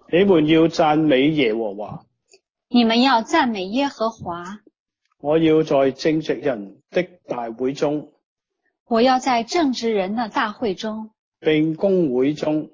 你們要讚美耶和華。 你們要讚美耶和華。 我要在正直人的大會中， 我要在正直人的大會中， 並公會中，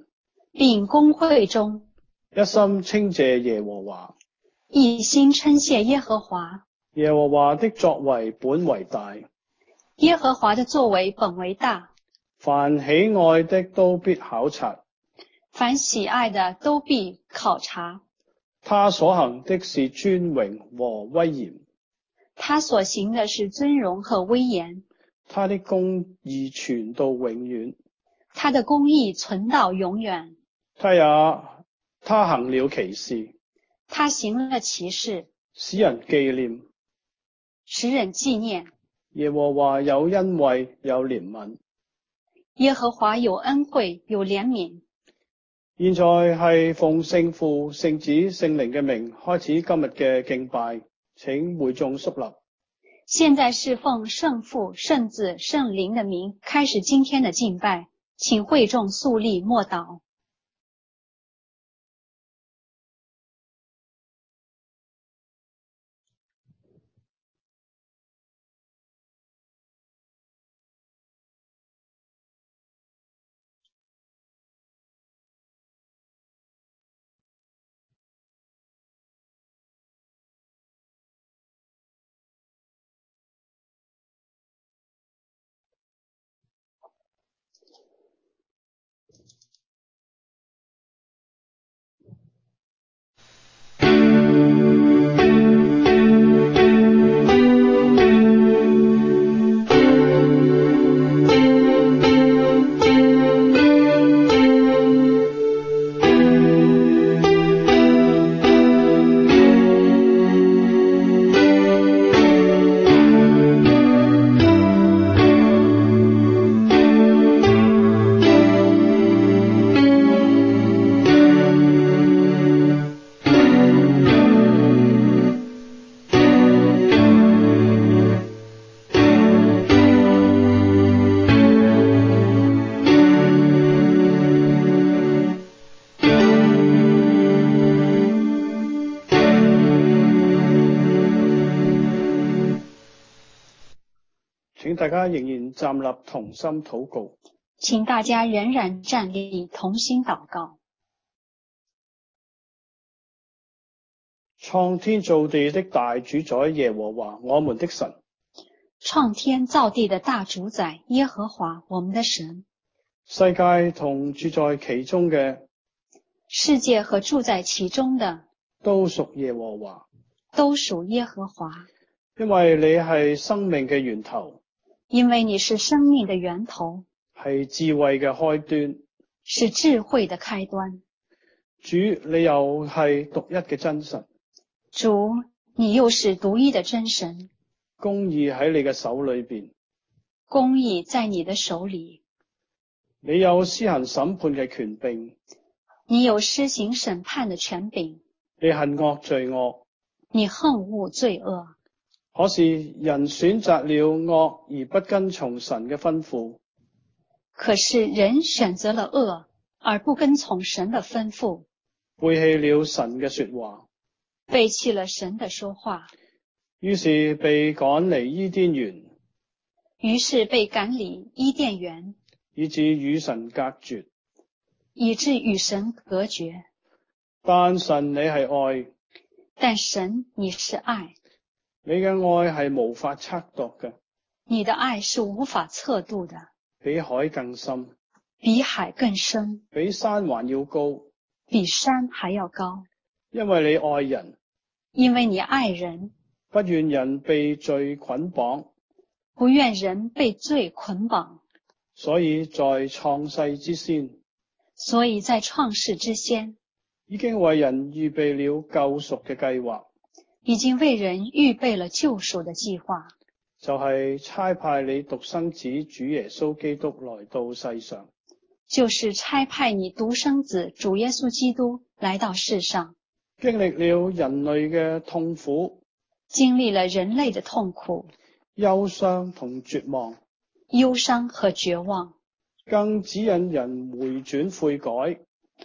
一心稱謝耶和華。 一心稱謝耶和華。 耶和華的作為本為大， 耶和華的作為本為大。 凡喜愛的都必考察， 凡喜愛的都必考察。 他所行的是尊榮和威嚴， 他所行的是尊榮和威嚴。 他的公義存到永遠， 他的公義存到永遠。 他行了奇事， 他行了奇事， 使人紀念。耶和華有恩惠有憐憫。 耶和華有恩惠有憐憫。 現在係奉聖父、聖子、聖靈嘅名開始今日嘅敬拜，請會眾肅立。 現在是奉聖父、聖子、聖靈的名開始今天的敬拜，請會眾肅立默禱。 請大家仍然站立同心禱告。 請大家仍然站立同心禱告。 創天造地的大主宰耶和華我們的神， 創天造地的大主宰耶和華我們的神， 世界同住在其中嘅， 世界和住在其中的都屬耶和華， 都屬耶和華。 因為你係生命嘅源頭， 因為你是生命的源頭， 係智慧嘅開端， 是智慧的開端。 主，你又係獨一嘅真神， 主，你又是獨一的真神。 公義喺你嘅手裏邊， 公義在你的手裏。 你有施行審判嘅權柄， 你有施行審判的權柄。 你恨惡罪惡， 你恨惡罪惡。 可是人選擇了惡而不跟從神嘅吩咐， 可是人選擇了惡而不跟從神的吩咐， 背棄了神嘅說話， 背棄了神的說話， 於是被趕離伊甸園， 於是被趕離伊甸園， 以致與神隔絕， 以致與神隔絕。 但神你係愛， 但神你是愛， 你嘅愛係無法測度嘅， 你的愛是無法測度的， 比海更深， 比海更深， 比山還要高， 比山還要高。 因為你愛人， 因為你愛人， 不願人被罪捆綁， 不願人被罪捆綁， 所以在創世之先，已經為人預備了救贖嘅計劃， 已經為人預備了救贖的計劃， 就係差派你獨生子主耶穌基督來到世上， 就是差派你獨生子主耶穌基督來到世上， 經歷了人類嘅痛苦， 經歷了人類的痛苦， 憂傷同絕望， 憂傷和絕望， 更指引人回轉悔改，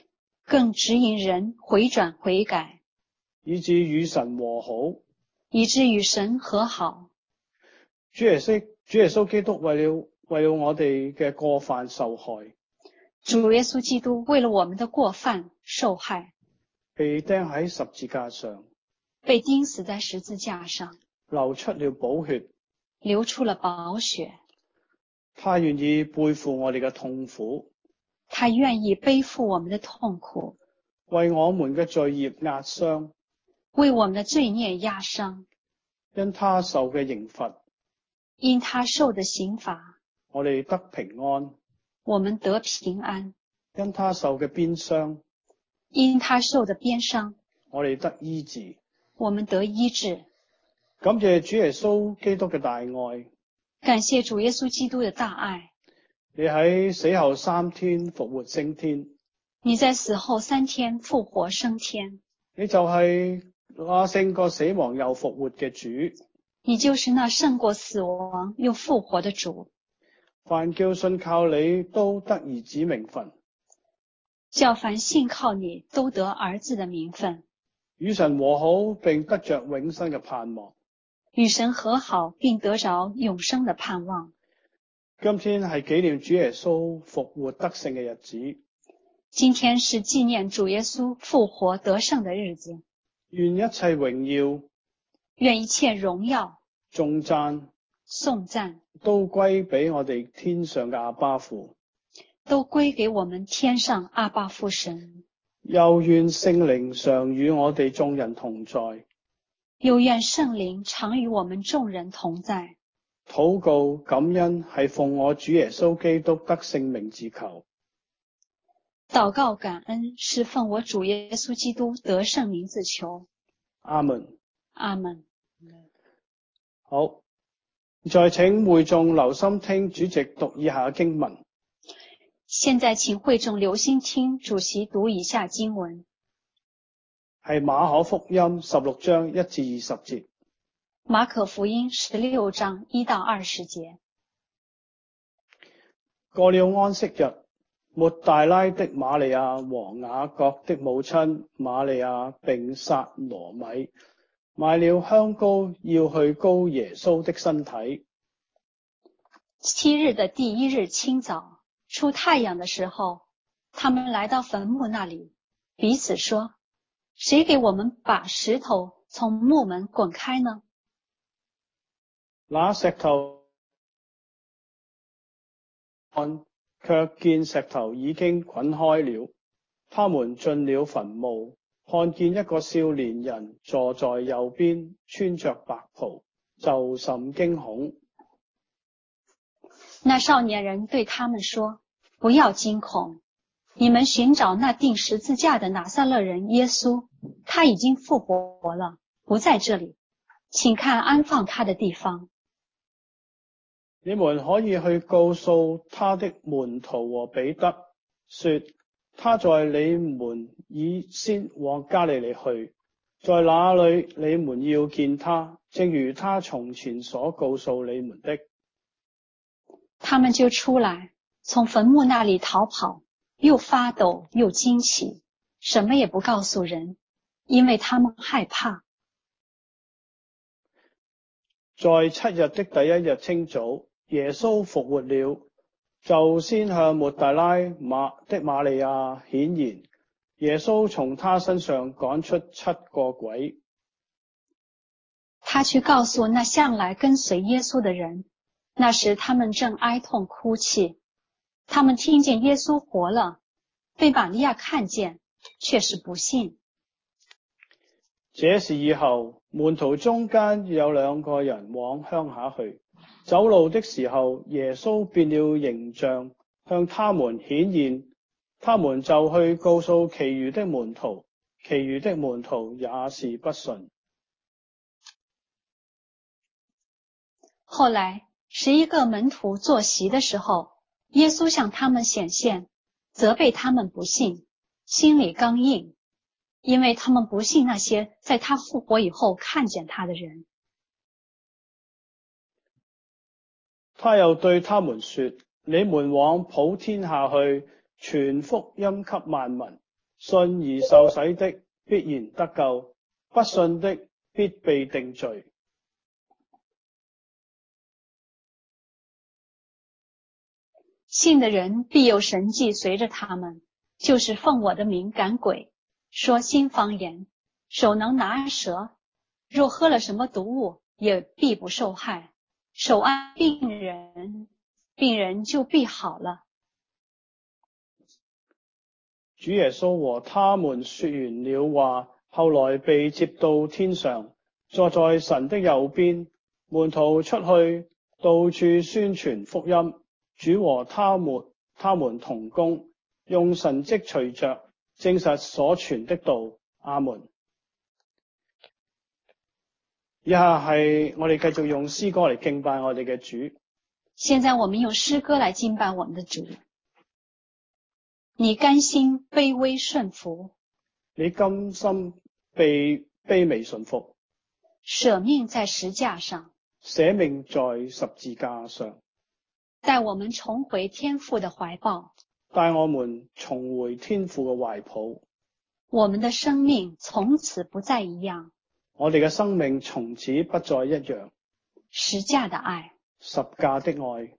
更指引人回轉悔改， 以致與神和好。 以致與神和好。 主耶穌基督為了我哋嘅過犯受害， 主耶穌基督為了我們的過犯受害， 被釘喺十字架上， 被釘死在十字架上， 流出了寶血， 流出了寶血。 他願意背負我哋嘅痛苦， 他願意背負我們的痛苦， 為我們嘅罪孽壓傷， 為我們的罪孽壓傷。 因他受嘅刑罰， 因他受的刑罰， 我哋得平安。 我們得平安。 因他受嘅鞭傷， 因他受的鞭傷， 我哋得醫治。 我們得醫治。 感謝主耶穌基督嘅大愛， 感謝主耶穌基督的大愛。 你喺死後3天復活升天， 你在死後3天復活升天， 你就係那勝過死亡又復活嘅主， 你就是那勝過死亡又復活的主。 凡叫信靠你都得兒子名分， 叫凡信靠你都得兒子的名分， 與神和好並得着永生嘅盼望。 與神和好並得着永生的盼望。 今天係紀念主耶穌復活得勝嘅日子， 今天是紀念主耶穌復活得勝的日子。 願一切榮耀、 願一切榮耀、 頌讚、 頌讚都歸俾我哋天上嘅阿爸父， 都歸給我們天上阿爸父神。 又願聖靈常與我哋眾人同在， 又願聖靈常與我們眾人同在。 禱告感恩係奉我主耶穌基督得勝名字求。 禱告感恩是奉我主耶穌基督得勝名字求。 阿門。 阿門。 好，再請會眾留心聽主席讀以下經文。 現在請會眾留心聽主席讀以下經文， 係馬可福音16章1至20節。 馬可福音16章1到20節。 過了安息日，抹大拉的瑪利亞和雅各的母親瑪利亞並撒羅米買了香膏，要去膏耶穌的身體。 7日的第1日清早，出太陽的時候，他們來到墳墓那裡，彼此說：誰給我們把石頭從墓門滾開呢？ 那石頭卻見石頭已經滾開了。他們進了墳墓，看見一個少年人坐在右邊，穿着白袍，就甚驚恐。 那少年人對他們說：不要驚恐，你們尋找那釘十字架的拿撒勒人耶穌，他已經復活了，不在這裡，請看安放他的地方。 你們可以去告訴他的門徒和彼得，說他在你們以先往加利利去，在那裡你們要見他，正如他從前所告訴你們的。 他們就出來，從墳墓那裡逃跑，又發抖又驚奇，什麼也不告訴人，因為他們害怕。 在7日的第1日清早，耶穌復活了，就先向抹大拉的瑪利亞顯現。耶穌從他身上趕出7個鬼。 他去告訴那向來跟隨耶穌的人，那時他們正哀痛哭泣。他們聽見耶穌活了，被瑪利亞看見，卻是不信。 這事以後，門徒中間有2個人往鄉下去，走路的時候，耶穌變了形象，向他們顯現，他們就去告訴其餘的門徒，其餘的門徒也是不信。 後來11個門徒坐席的時候，耶穌向他們顯現，責備他們不信，心裡剛硬，因為他們不信那些在他復活以後看見他的人。 他又對他們說：你們往普天下去，傳福音給萬民， 信而受洗的必然得救，不信的必被定罪。 信的人必有神迹随着他们，就是奉我的名赶鬼，说新方言，手能拿蛇，若喝了什么毒物，也必不受害。手按病人，病人就必好了。 主耶穌和他們說完了話，後來被接到天上，坐在神的右邊。門徒出去，到處宣傳福音。主和他們同工，用神蹟隨着，證實所傳的道。阿門。以下係我哋繼續用詩歌嚟敬拜我哋嘅主。 現在我們用詩歌來敬拜我們的主。你甘心卑微順服， 你甘心卑微順服， 捨命在十架上， 捨命在十字架上， 帶我們重回天父的懷抱， 帶我們重回天父嘅懷抱。 我們的生命從此不再一樣， 我哋嘅生命從此不再一樣。 十架的愛， 十架的愛。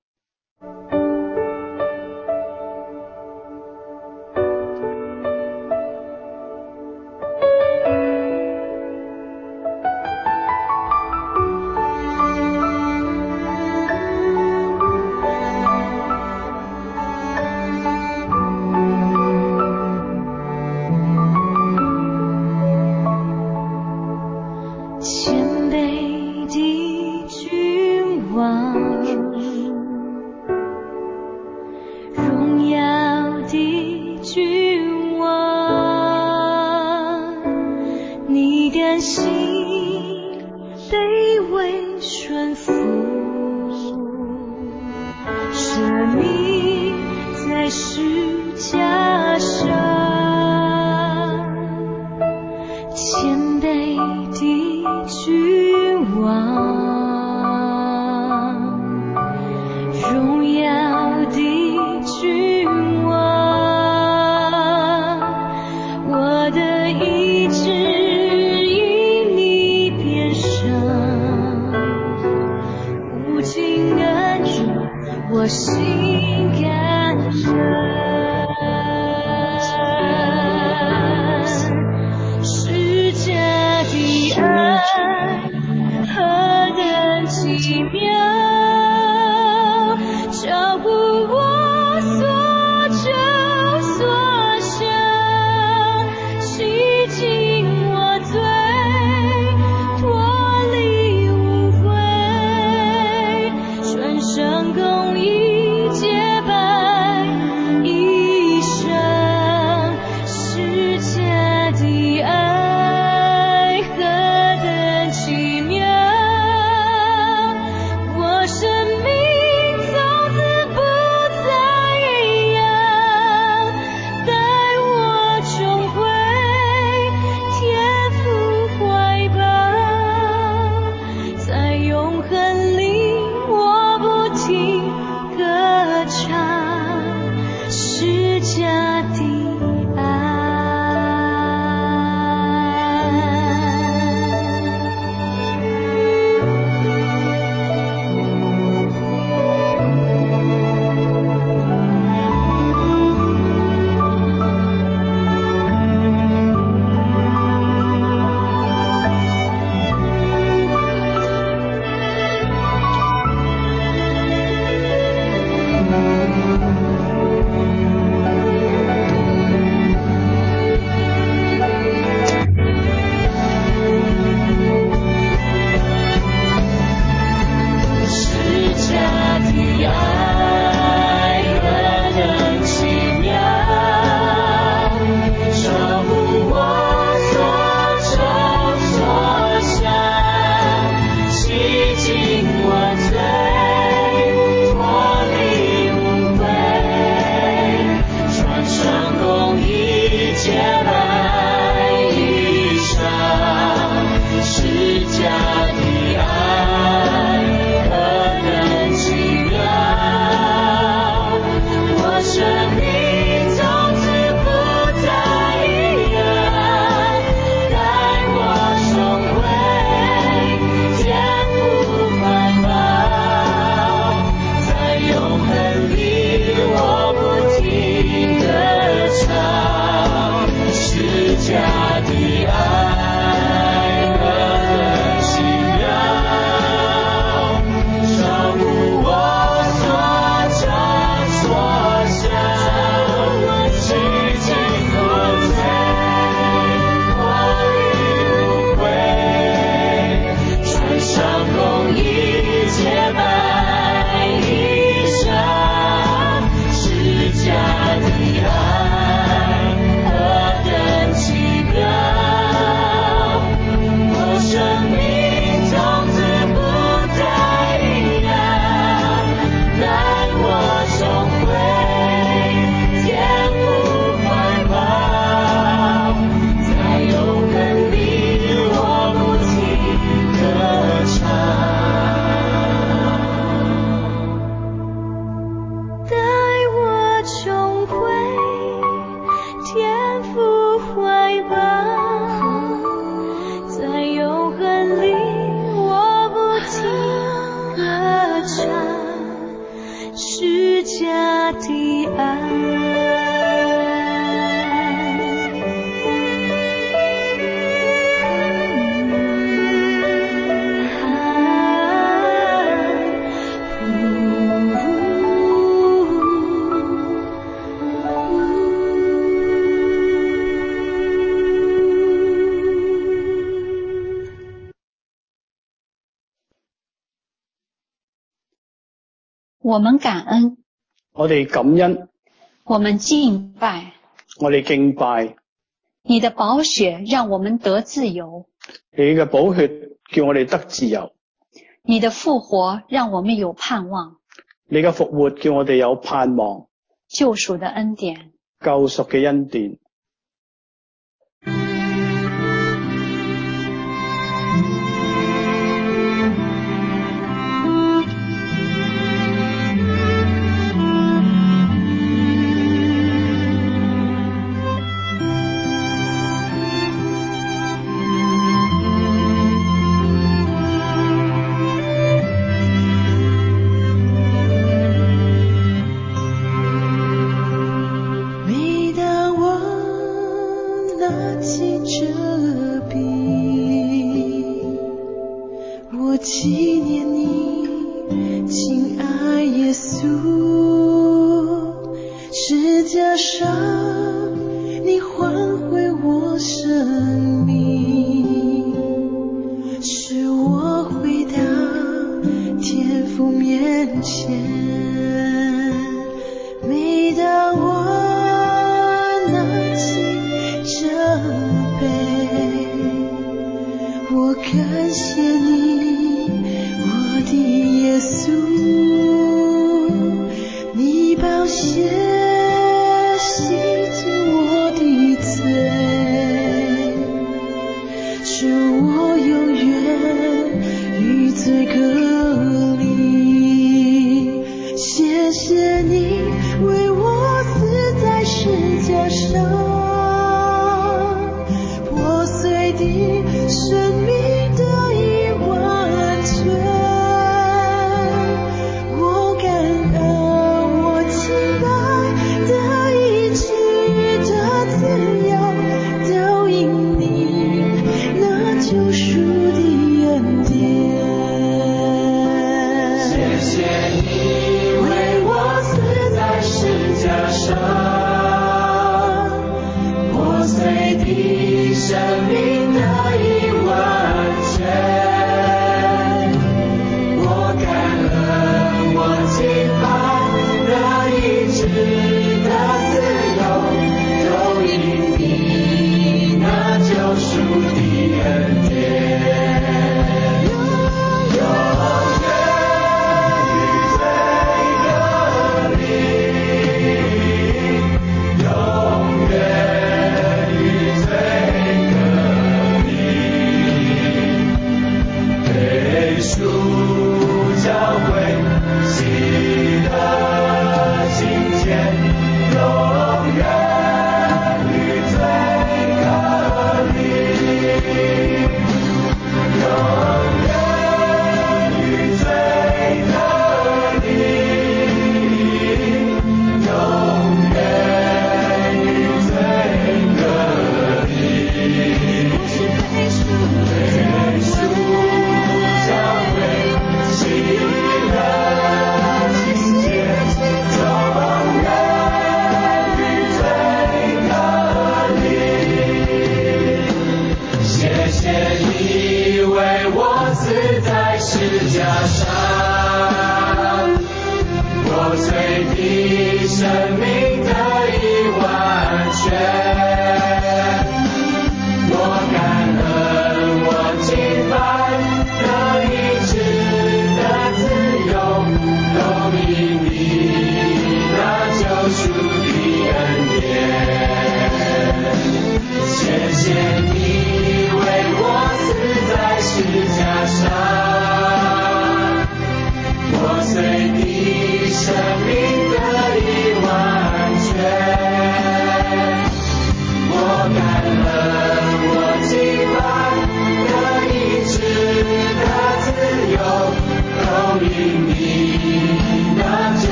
架的爱。 我们感恩， 我哋感恩， 我们敬拜， 我哋敬拜。 你的寶血讓我們得自由， 你嘅寶血叫我哋得自由， 你的復活讓我們有盼望， 你嘅復活叫我哋有盼望， 救贖的恩典， 救贖嘅恩典。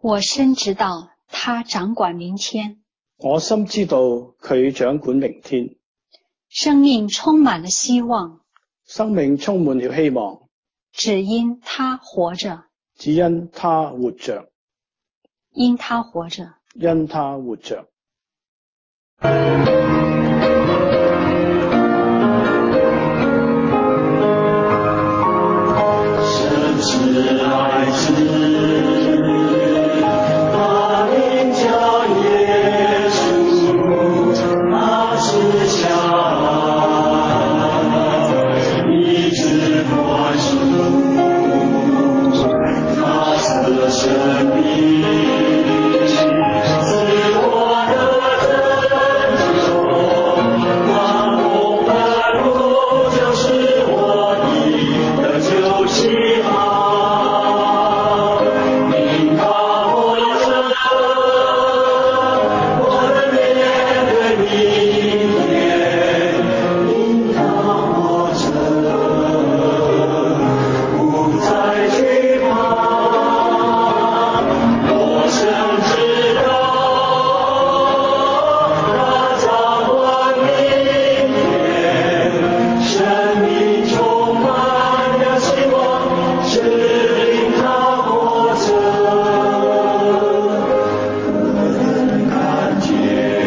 我深知道他掌管明天， 我深知道佢掌管明天。 生命充滿了希望， 生命充滿了希望， 只因他活着， 只因他活着， 因他活着。 因他活着。 神是爱子，他名叫耶稣，他是相爱，医治万物，他的生命是我的拯救，那梦的路就是我的救希望，因他活着，我能面对明天，因他活着，不再惧怕，我深知道他掌管明天，生命充满了希望，只因他活着，能看见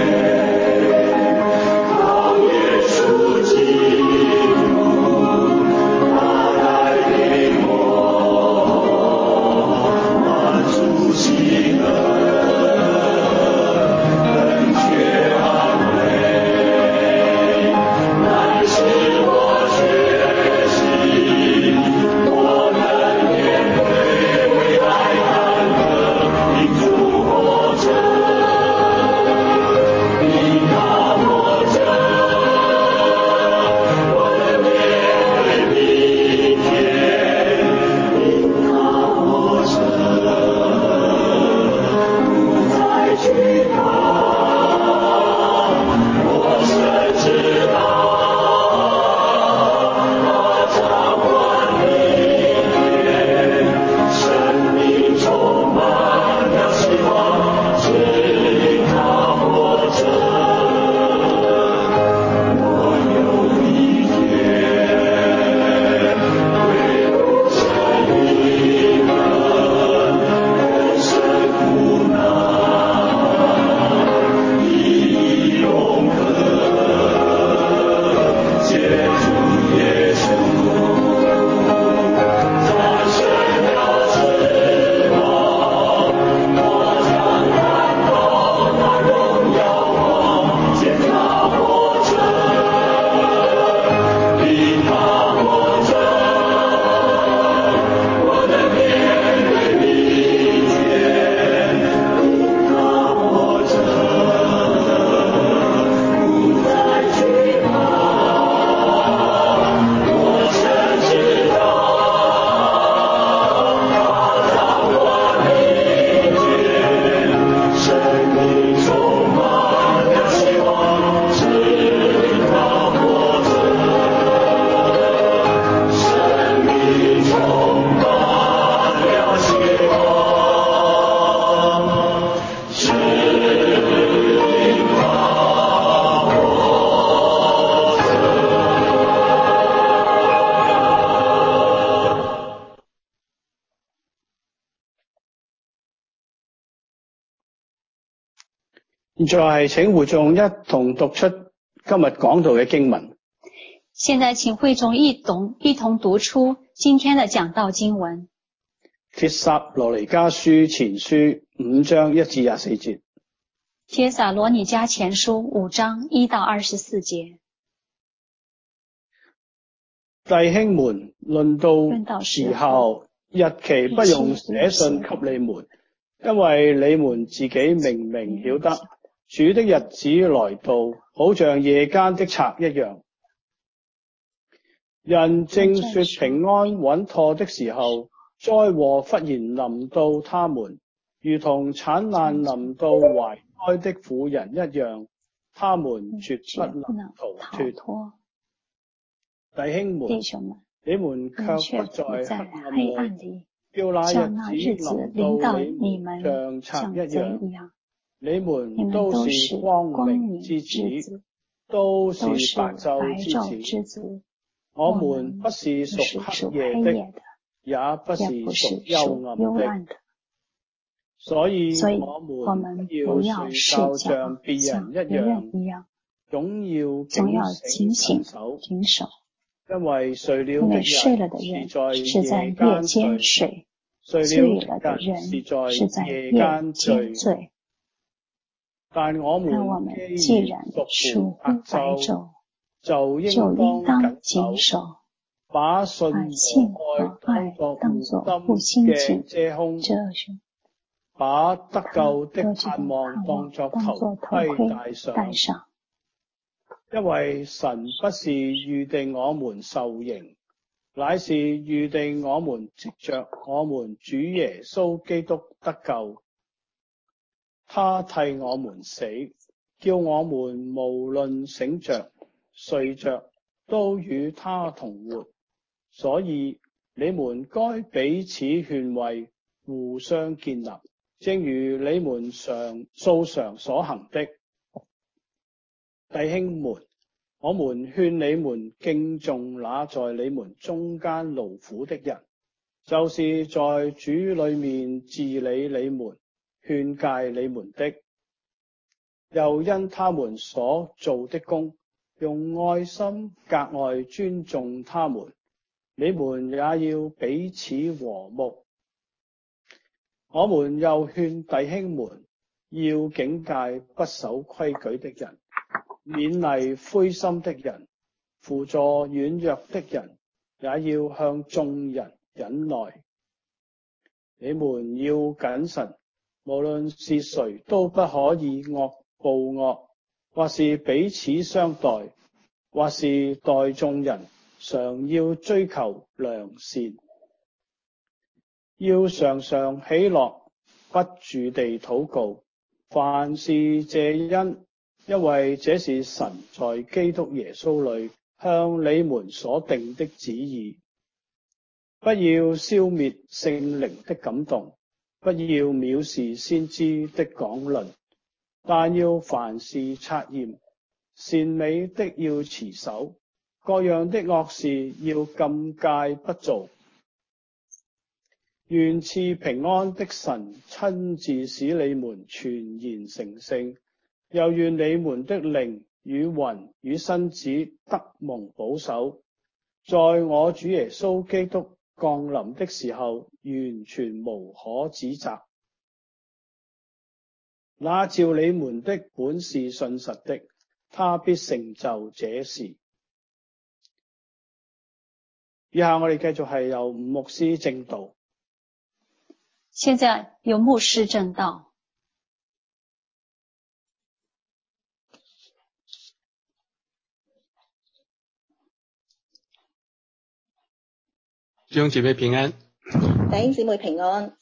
靠耶稣基督，他带领我满足心的恩却安慰，乃使我确信我能面对未来坎坷，因主活着，因他活着，我能面对明天，因他活着，不再惧怕，我深知道他掌管明天，生命充满了希望，只因他活着，我有一天会不生疑问，人生苦难已永恒，借主耶稣战胜了死亡，我将看到那荣耀光，见他活着，因他活着，我能面对明天，因他活着，不再惧怕，我深知道他掌管明天，生命充满了希望，只因他活着，生命充满了希望，只因他活着。 現在係請會眾一同讀出今日講道嘅經文。 现在请会众一同读出今天的讲道经文。 帖撒羅尼迦書前書5章1至24節。 帖撒罗尼迦前书5章1到24节。 弟兄們，論到時候，日期不用寫信給你們，因為你們自己明明曉得，主的日子來到，好像夜間的賊一樣。人正說平安穩妥的時候，災禍忽然臨到他們，如同產難臨到懷胎的婦人一樣，他們絕不能逃脫。弟兄們，你們卻不在黑暗裏， 叫那像那日子日子臨臨到到你你們們像賊一賊樣。 一樣。 你你們們都是都是光明光明之之子， 子， 都是都是白晝白晝之子。 之子。 我我們們不是不是屬屬黑夜的， 黑夜的， 也不是也不是屬幽屬幽暗的。 暗的。 所以所以我我們們不不要要睡覺睡覺像別像人一別人樣， 一樣， 總要總要警警醒醒神守， 謹守。 因為睡了的因為睡了的人人是在夜是在夜間間睡， 睡， 睡睡了的了的人人是是在在夜夜間間醉。 醉。 但我但我們們既既然然屬屬乎白乎白晝， 晝， 就應就應當當謹謹守， 守， 把信把信和和愛愛當作當護作心心鏡鏡遮胸， 遮胸， 把得救的得救的盼望盼望當作當作頭盔頭盔戴上。 戴上。 因為神不是預定我們受刑，乃是預定我們藉着我們主耶穌基督得救。他替我們死，叫我們無論醒着睡着，都與他同活。所以你們該彼此勸慰，互相建立，正如你們素常所行的。弟兄們，我們勸你們敬重那在你們中間勞苦的人，就是在主裏面治理你們、勸誡你們的，又因他們所做的工，用愛心格外尊重他們。你們也要彼此和睦。我們又勸弟兄們要警戒不守規矩的人，勉勵灰心的人，扶助軟弱的人，也要向眾人忍耐。你們要謹慎，無論是誰都不可以惡報惡，或是彼此相待，或是待眾人，常要追求良善，要常常喜樂，不住地禱告，凡事謝恩，因為這是神在基督耶穌裏向你們所定的旨意。不要消滅聖靈的感動，不要藐視先知的講論，但要凡事察驗，善美的要持守，各樣的惡事要禁戒不做。願賜平安的神親自使你們全然成聖，又願你們的靈與魂與身子得蒙保守，在我主耶穌基督降臨的時候完全無可指責。那召你們的本是信實的，他必成就這事。以下我哋繼續係由吳牧師證道。 現在由牧師證道。 弟兄姐妹平安， 弟兄姊妹平安。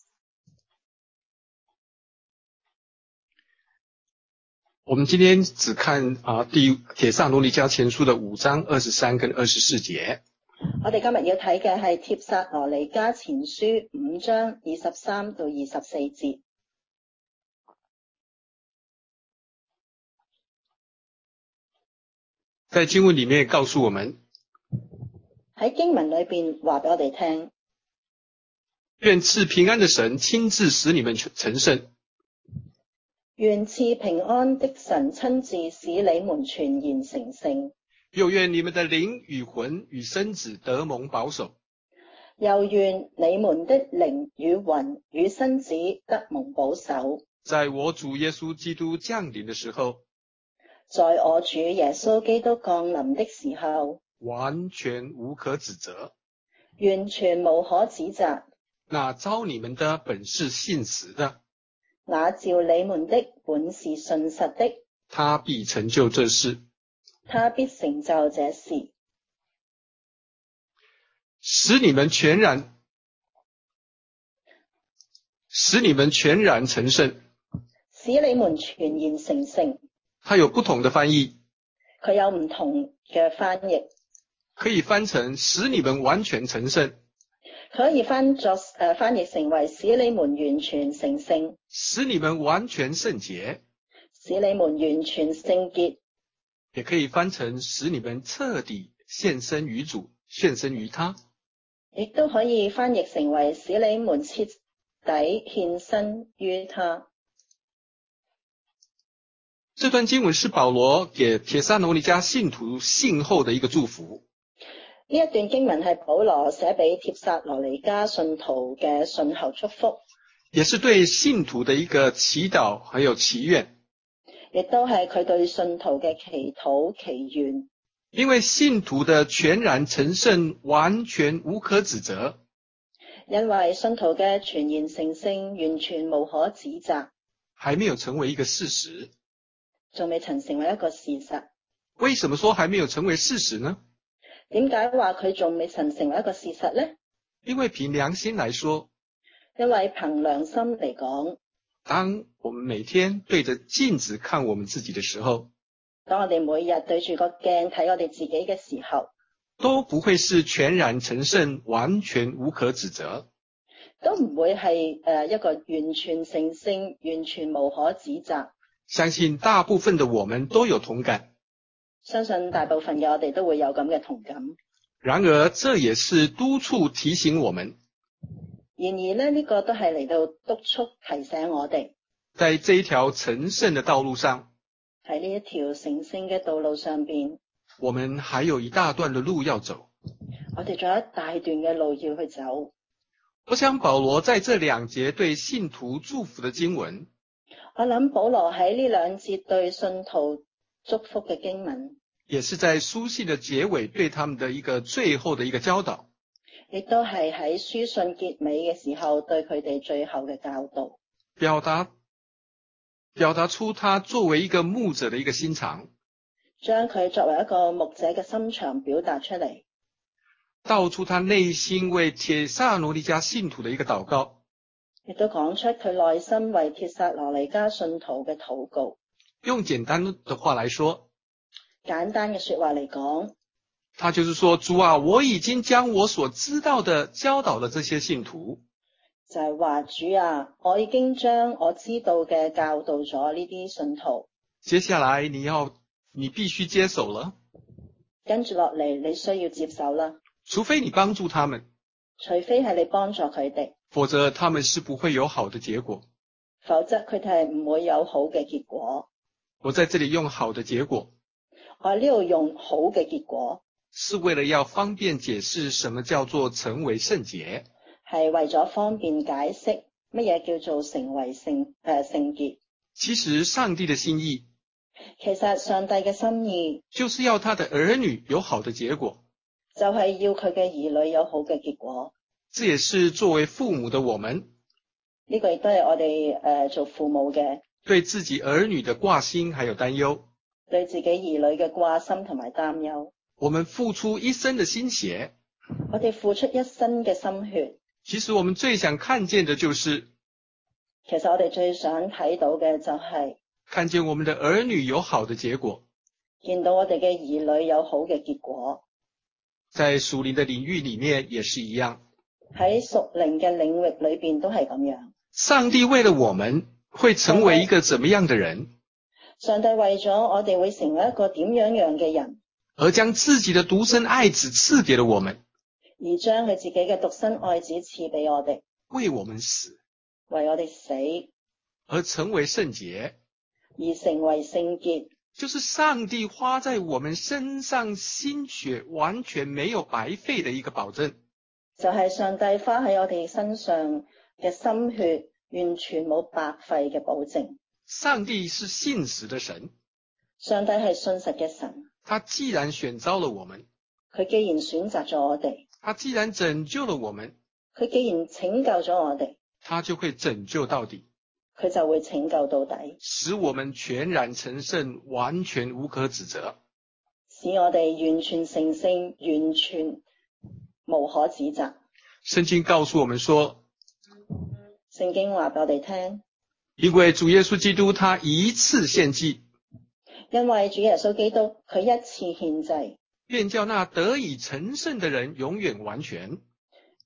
我們今天只看帖撒羅尼迦前書的5章23跟24節。 我哋今日要睇嘅係帖撒羅尼迦前書5章23到24節。 在經文裏面告訴我們， 喺經文裏邊話俾我哋聽， 願賜平安的神親自使你們成聖， 願賜平安的神親自使你們全然成聖， 又願你們的靈與魂與身子得蒙保守， 又願你們的靈與魂與身子得蒙保守， 在我主耶穌基督降臨的時候， 在我主耶穌基督降臨的時候， 完全無可指責， 完全無可指責。 那召你們的本是信實的， 那召你們的本是信實的， 他必成就這事， 他必成就這事， 使你們全然成聖。 使你們全然成聖。 它有不同的翻譯， 佢有唔同嘅翻譯， 可以翻成使你們完全成聖， 可以翻譯成為使你們完全成聖， 使你們完全聖潔， 使你們完全聖潔， 也可以翻成使你們徹底獻身於主，獻身於他。 亦都可以翻譯成為使你們徹底獻身於他。 這段經文是保羅給帖撒羅尼迦信徒信後的一個祝福。 呢一段經文係保羅寫俾帖撒羅尼迦信徒嘅信後祝福， 也是對信徒的一個祈禱還有祈願， 亦都係佢對信徒嘅祈禱祈願。 因為信徒的全然成聖完全無可指責， 因為信徒嘅全然成聖完全無可指責， 還沒有成為一個事實， 仲未曾成為一個事實。 為什麼說還沒有成為事實呢？ 點解話佢仲未曾成為一個事實呢？ 因為憑良心來說， 因為憑良心嚟講， 當我們每天對着鏡子看我們自己的時候， 當我哋每日對住個鏡睇我哋自己嘅時候， 都不會是全然成聖完全無可指責， 都唔會係一個完全成聖完全無可指責。 相信大部分的我們都有同感。 相信大部分嘅我哋都會有咁嘅同感。 然而這也是督促提醒我們， 然而呢，呢個都係嚟到督促提醒我哋， 在這一條成聖的道路上， 喺呢一條成聖嘅道路上邊， 我們還有一大段的路要走。 我哋仲有一大段嘅路要去走。 我想保羅在這兩節對信徒祝福的經文， 我諗保羅喺呢兩節對信徒祝福嘅經文， 也是在書信的結尾對他們的一個最後的一個教導， 亦都係喺書信結尾嘅時候對佢哋最後嘅教導，表達出他作為一個牧者的一個心腸， 將佢作為一個牧者嘅心腸表達出嚟， 道出他內心為帖撒羅尼迦信徒的一個禱告， 亦都講出佢內心為帖撒羅尼迦信徒嘅禱告。 用簡單的話來說， 簡單嘅說話嚟講， 他就是說，主啊，我已經將我所知道的教導了這些信徒， 就係話主啊，我已經將我知道嘅教導咗呢啲信徒。 接下來你必須接手了， 跟住落嚟你需要接手啦， 除非你幫助他們， 除非係你幫助佢哋， 否則他們是不會有好的結果。 否則佢哋係唔會有好嘅結果。 我在這裡用好的結果， 我喺呢度用好嘅結果， 是為了要方便解釋什麼叫做成為聖潔， 係為咗方便解釋乜嘢叫做成為聖潔。 其實上帝的心意， 其實上帝嘅心意就是要他的兒女有好的結果， 就係要佢嘅兒女有好嘅結果。 這也是作為父母的我們， 呢個亦都係我哋做父母嘅， 對自己兒女的掛心還有擔憂， 對自己兒女嘅掛心同埋擔憂。 我們付出一生的心血， 我哋付出一生嘅心血。 其實我們最想看見的就是， 其實我哋最想睇到嘅就係看見我們的兒女有好的結果。 見到我哋嘅兒女有好嘅結果。 在屬靈的領域裡面也是一樣， 喺屬靈嘅領域裏邊都係咁樣。 上帝為了我們會成為一個怎麼樣的人， 上帝為咗我哋會成為一個點樣嘅人， 而將自己的獨生愛子賜給了我們， 而將佢自己嘅獨生愛子賜俾我哋， 為我們死， 為我哋死， 而成為聖潔， 而成為聖潔， 就是上帝花在我們身上心血完全沒有白費的一個保證。 就係上帝花喺我哋身上嘅心血完全冇白費嘅保證。 上帝是信實的神， 上帝係信實嘅神， 他既然選召了我們， 佢既然選擇咗我哋， 他既然拯救了我們， 佢既然拯救咗我哋， 他就會拯救到底， 佢就會拯救到底， 使我們全然成聖，完全無可指責， 使我哋完全成聖，完全無可指責。 聖經告訴我們說， 聖經話俾我哋聽， 因為主耶穌基督他一次獻祭， 因為主耶穌基督佢一次獻祭， 便叫那得以成聖的人永遠完全，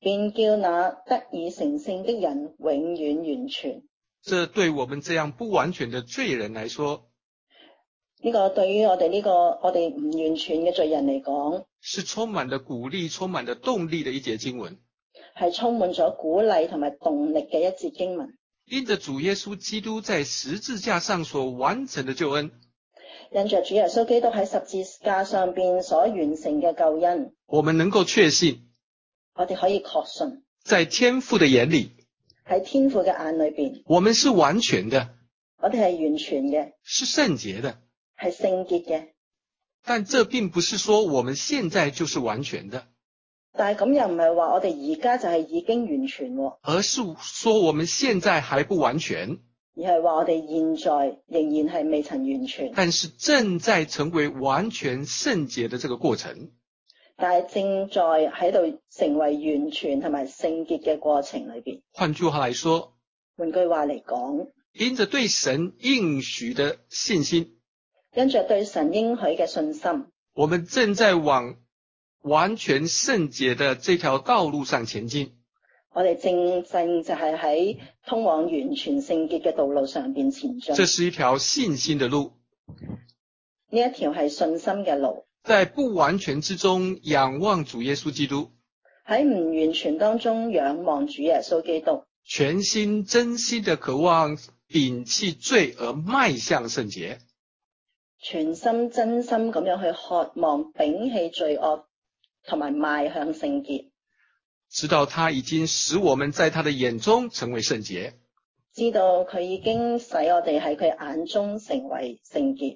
便叫那得以成聖的人永遠完全。 这对我们这样不完全的罪人来說， 呢個對於我哋我哋唔完全嘅罪人嚟講， 是充滿了鼓勵、充滿了動力的一節經文。 係充滿咗鼓勵同埋動力嘅一節經文。 因着主耶穌基督在十字架上所完成的救恩， 因着主耶穌基督喺十字架上邊所完成嘅救恩， 我們能夠確信， 我哋可以確信在天父的眼裡， 喺天父嘅眼裏邊， 我們是完全的， 我哋係完全嘅， 是聖潔的。 係聖潔嘅。 但這並不是說我們現在就是完全的， 但係咁又唔係話我哋而家就係已經完全喎， 而是說我們現在還不完全， 而係話我哋現在仍然係未曾完全， 但是正在成為完全聖潔的這個過程。 但係正在喺度成為完全同埋聖潔嘅過程裏邊。 換句話來說， 換句話嚟講， 因着對神應許的信心， 因着對神應許嘅信心， 我們正在往完全聖潔的這條道路上前進。 我哋正就係喺通往完全聖潔嘅道路上邊前進。 這是一條信心的路， 呢一條係信心嘅路， 在不完全之中仰望主耶穌基督， 喺唔完全當中仰望主耶穌基督， 全心真心的渴望摒棄罪而邁向聖潔。 全心真心咁樣去渴望摒棄罪惡同埋邁向聖潔， 直到他已經使我們在他的眼中成為聖潔。 知道佢已經使我哋喺佢眼中成為聖潔。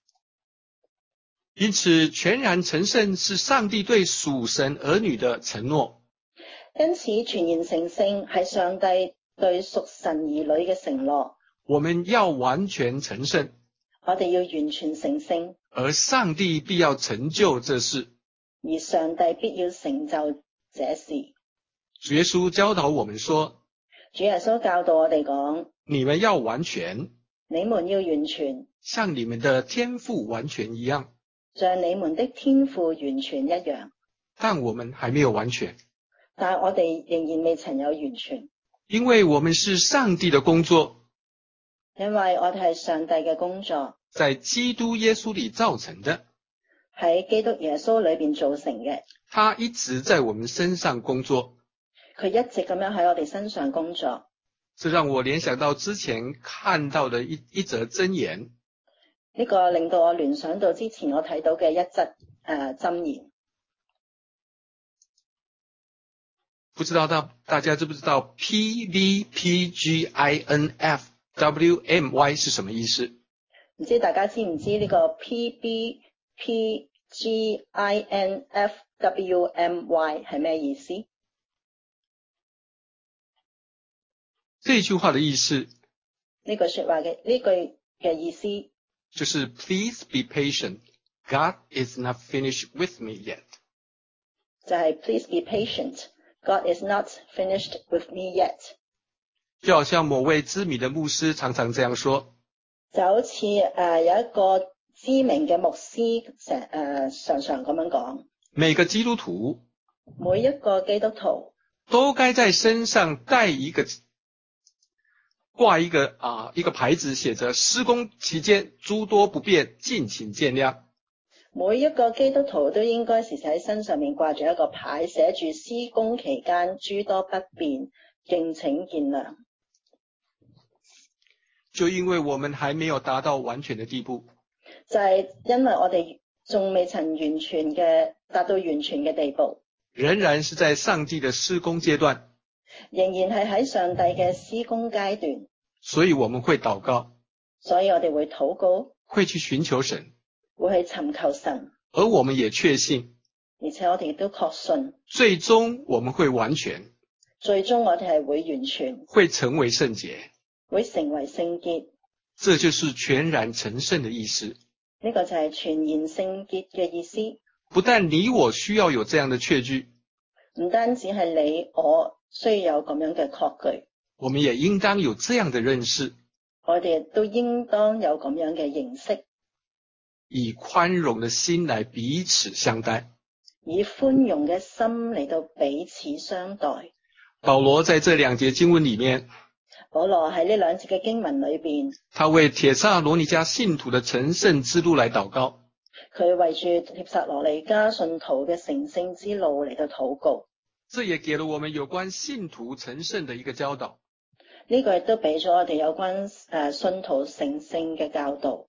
因此，全然成聖是上帝對屬神兒女的承諾。 因此，全然成聖係上帝對屬神兒女嘅承諾。 我們要完全成聖， 我哋要完全成聖， 而上帝必要成就這事。 而上帝必要成就這事。 主耶穌教導我們說， 主耶穌教導我哋講， 你們要完全， 你們要完全， 像你們的天父完全一樣。 像你們的天父完全一樣。 但我們還沒有完全， 但係我哋仍然未曾有完全， 因為我們是上帝的工作， 因為我哋係上帝嘅工作， 在基督耶穌裏造成的。 喺基督耶穌裏邊造成嘅。 他一直在我們身上工作。 佢一直咁樣喺我哋身上工作。 這讓我聯想到之前看到的一則箴言。 呢個令到我聯想到之前我睇到嘅一則箴言。 不知道大家知不知道 PVPGINFWMY 是什麼意思？ 唔知大家知唔知呢個 PVPGINFWMY 係咩意思？ 這句話的意思， 呢句說話嘅呢句嘅意思， 就是 Please be patient, God is not finished with me yet。 就係 Please be patient, God is not finished with me yet。 就好像某位知名的牧師常常這樣說， 就好似有一個知名嘅牧師常常咁樣講， 每個基督徒每一個基督徒都該在身上掛一個牌子，寫着施工期間諸多不便，敬請見諒。 每一個基督徒都應該時時喺身上面掛住一個牌，寫住施工期間諸多不便，敬請見諒。 就因為我們還沒有達到完全的地步， 就係因為我哋仲未曾達到完全嘅地步， 仍然是在上帝的施工階段， 仍然係喺上帝嘅施工階段， 所以我們會禱告， 所以我哋會禱告， 會去尋求神， 會去尋求神， 而我們也確信， 而且我哋亦都確信， 最終我們會完全， 最終我哋係會完全， 會成為聖潔， 會成為聖潔。 這就是全然成聖的意思。 呢個就係全然聖潔嘅意思。 不但你我需要有這樣的確據， 唔單止係你我需要有咁樣嘅確據， 我們也應當有這樣的認識， 我哋都應當有咁樣嘅認識， 以寬容的心來彼此相待， 以以寬容嘅心嚟到彼此相待。 保羅在這兩節經文裡面， 保羅喺呢兩節嘅經文裏邊， 他為帖撒羅尼迦信徒的成聖之路來禱告。 佢為住帖撒羅尼迦信徒嘅成聖之路嚟到禱告。 這也給了我們有關信徒成聖的一個教導。 呢個亦都俾咗我哋有關信徒成聖嘅教導。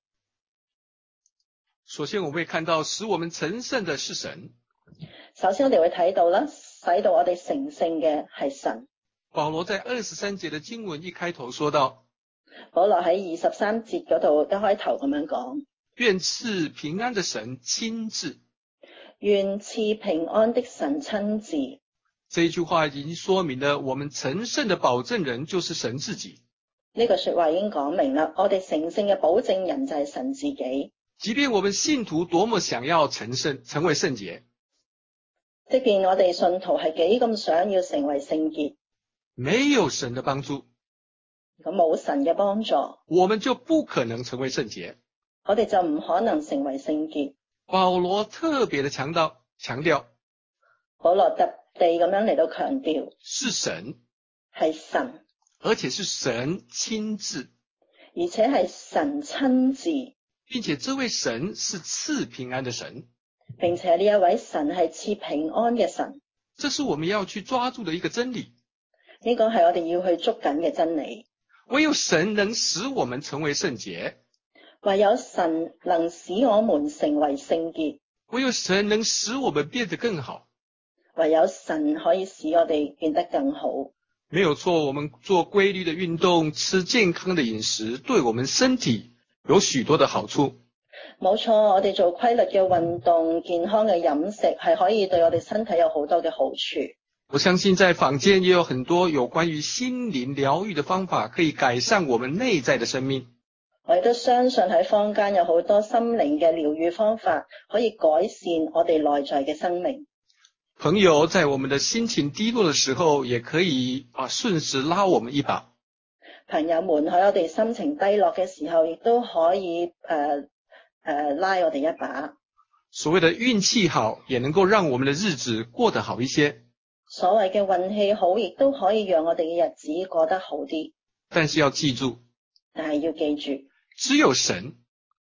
首先我們會看到使我們成聖的是神。 首先我哋會睇到啦，使到我哋成聖嘅係神。 保羅在23節的經文一開頭說到， 保羅喺23節嗰度一開頭咁樣講， 願賜平安的神親自。 願賜平安的神親自。 這一句話已經說明了我們成聖的保證人就是神自己。 呢個說話已經講明啦，我哋成聖嘅保證人就係神自己。 即便我們信徒多麼想要成聖，成為聖潔， 即便我哋信徒係幾咁想要成為聖潔， 沒有神的幫助， 咁冇神嘅幫助， 我們就不可能成為聖潔。 我哋就唔可能成為聖潔。 保羅特別的強調， 保羅特地咁樣嚟到強調， 是神， 係神， 而且是神親自， 而且係神親自， 並且這位神是賜平安的神， 並且呢一位神係賜平安嘅神。 這是我們要去抓住的一個真理。 呢個係我哋要去捉緊嘅真理。 唯有神能使我們成為聖潔， 唯有神能使我們成為聖潔， 唯有神能使我們變得更好。 唯有神可以使我哋變得更好。 沒有錯，我們做規律的運動，吃健康的飲食，對我們身體有許多的好處。 冇錯，我哋做規律嘅運動，健康嘅飲食係可以對我哋身體有好多嘅好處。 我相信在坊間也有很多有關於心靈療癒的方法，可以改善我們內在的生命。 我亦都相信喺坊間有好多心靈嘅療癒方法，可以改善我哋內在嘅生命。 朋友在我們的心情低落的時候，也可以順勢拉我們一把。 朋友們喺我哋心情低落嘅時候，亦都可以拉我哋一把。 所謂的運氣好，也能夠讓我們的日子過得好一些。 所謂嘅運氣好，亦都可以讓我哋嘅日子過得好啲。 但是要記住， 但係要記住， 只有神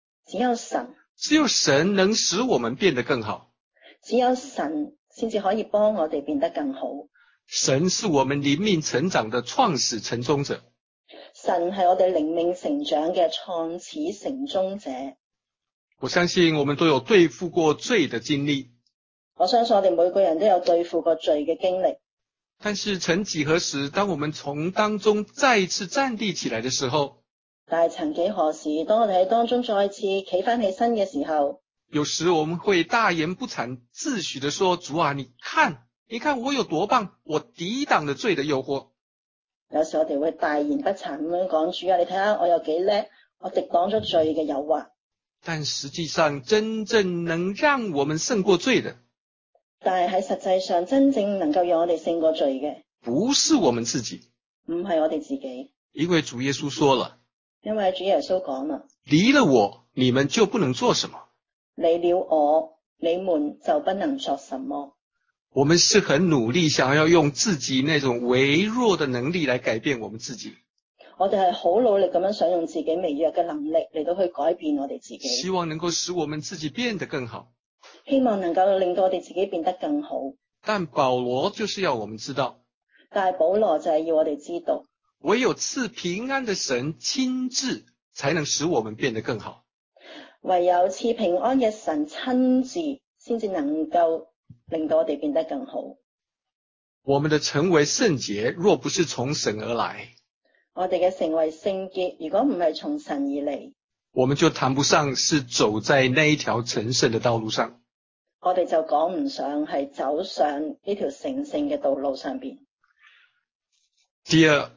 能使我們變得更好。 只有神先至可以幫我哋變得更好。 神是我們靈命成長的創始成終者。 神係我哋靈命成長嘅創始成終者。 我相信我們都有對付過罪的經歷。 我相信我哋每個人都有對付過罪嘅經歷。 但是曾幾何時，當我們從當中再一次站立起來的時候， 但係曾幾何時，當我哋喺當中再次企返起身嘅時候， 有時我們會大言不慚自詡地說，主啊，你看我有多棒，我抵擋了罪的誘惑。 有時我哋會大言不慚咁樣講，主啊，你睇下我有幾叻，我抵擋咗罪嘅誘惑。 但實際上真正能讓我們勝過罪的， 但係喺實際上真正能夠讓我哋勝過罪嘅， 不是我們自己， 唔係我哋自己。 因為主耶穌說了， 因為主耶穌講啦， 離了我，你們就不能做什麼。 離了我，你們就不能作什麼。 我們是很努力想要用自己那種微弱的能力來改變我們自己。 我哋係好努力咁樣想用自己微弱嘅能力嚟到去改變我哋自己， 希望能夠使我們自己變得更好， 希望能夠令到我哋自己變得更好。 但保羅就是要我們知道， 但係保羅就係要我哋知道， 唯有賜平安的神親自才能使我們變得更好。 唯有賜平安嘅神親自先至能夠令到我哋變得更好。 我們的成為聖潔若不是從神而來， 我哋嘅成為聖潔如果唔係從神而嚟， 我們就談不上是走在那一條成聖的道路上。 我哋就講唔上係走上呢條成聖嘅道路上邊。 第二，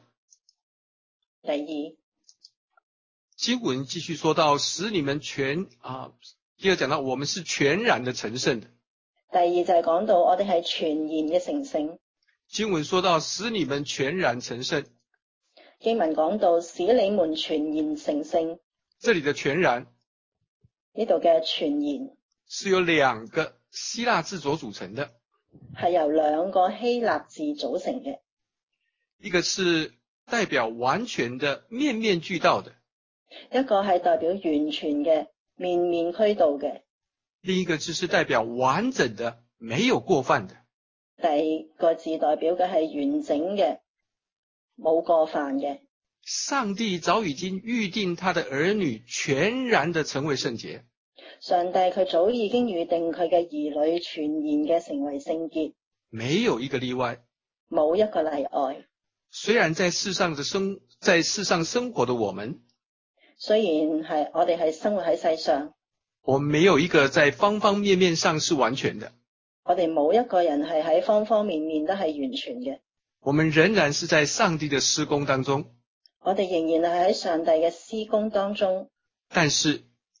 經文繼續說到使你們第二講到我們是全然的成聖的。 第二就係講到我哋係全然嘅成聖。 經文說到使你們全然成聖。 經文講到使你們全然成聖。 這裡的全然， 呢度嘅全然是有兩個希腊字所組成的， 係由兩個希臘字組成嘅， 一個是代表完全的面面俱到的， 一個係代表完全嘅面面俱到嘅， 另一個字是代表完整的沒有過犯的。 第二個字代表嘅係完整嘅冇過犯嘅。 上帝早已經預定他的兒女全然的成為聖潔， 上帝佢早已經預定佢嘅兒女全然嘅成為聖潔， 沒有一個例外， 冇一個例外。 雖然在世上生活的我們， 雖然係我哋係生活喺世上， 我們沒有一個在方方面面上是完全的， 我哋冇一個人係喺方方面面都係完全嘅， 我們仍然是在上帝的施工當中。 我哋仍然係喺上帝嘅施工當中。 但是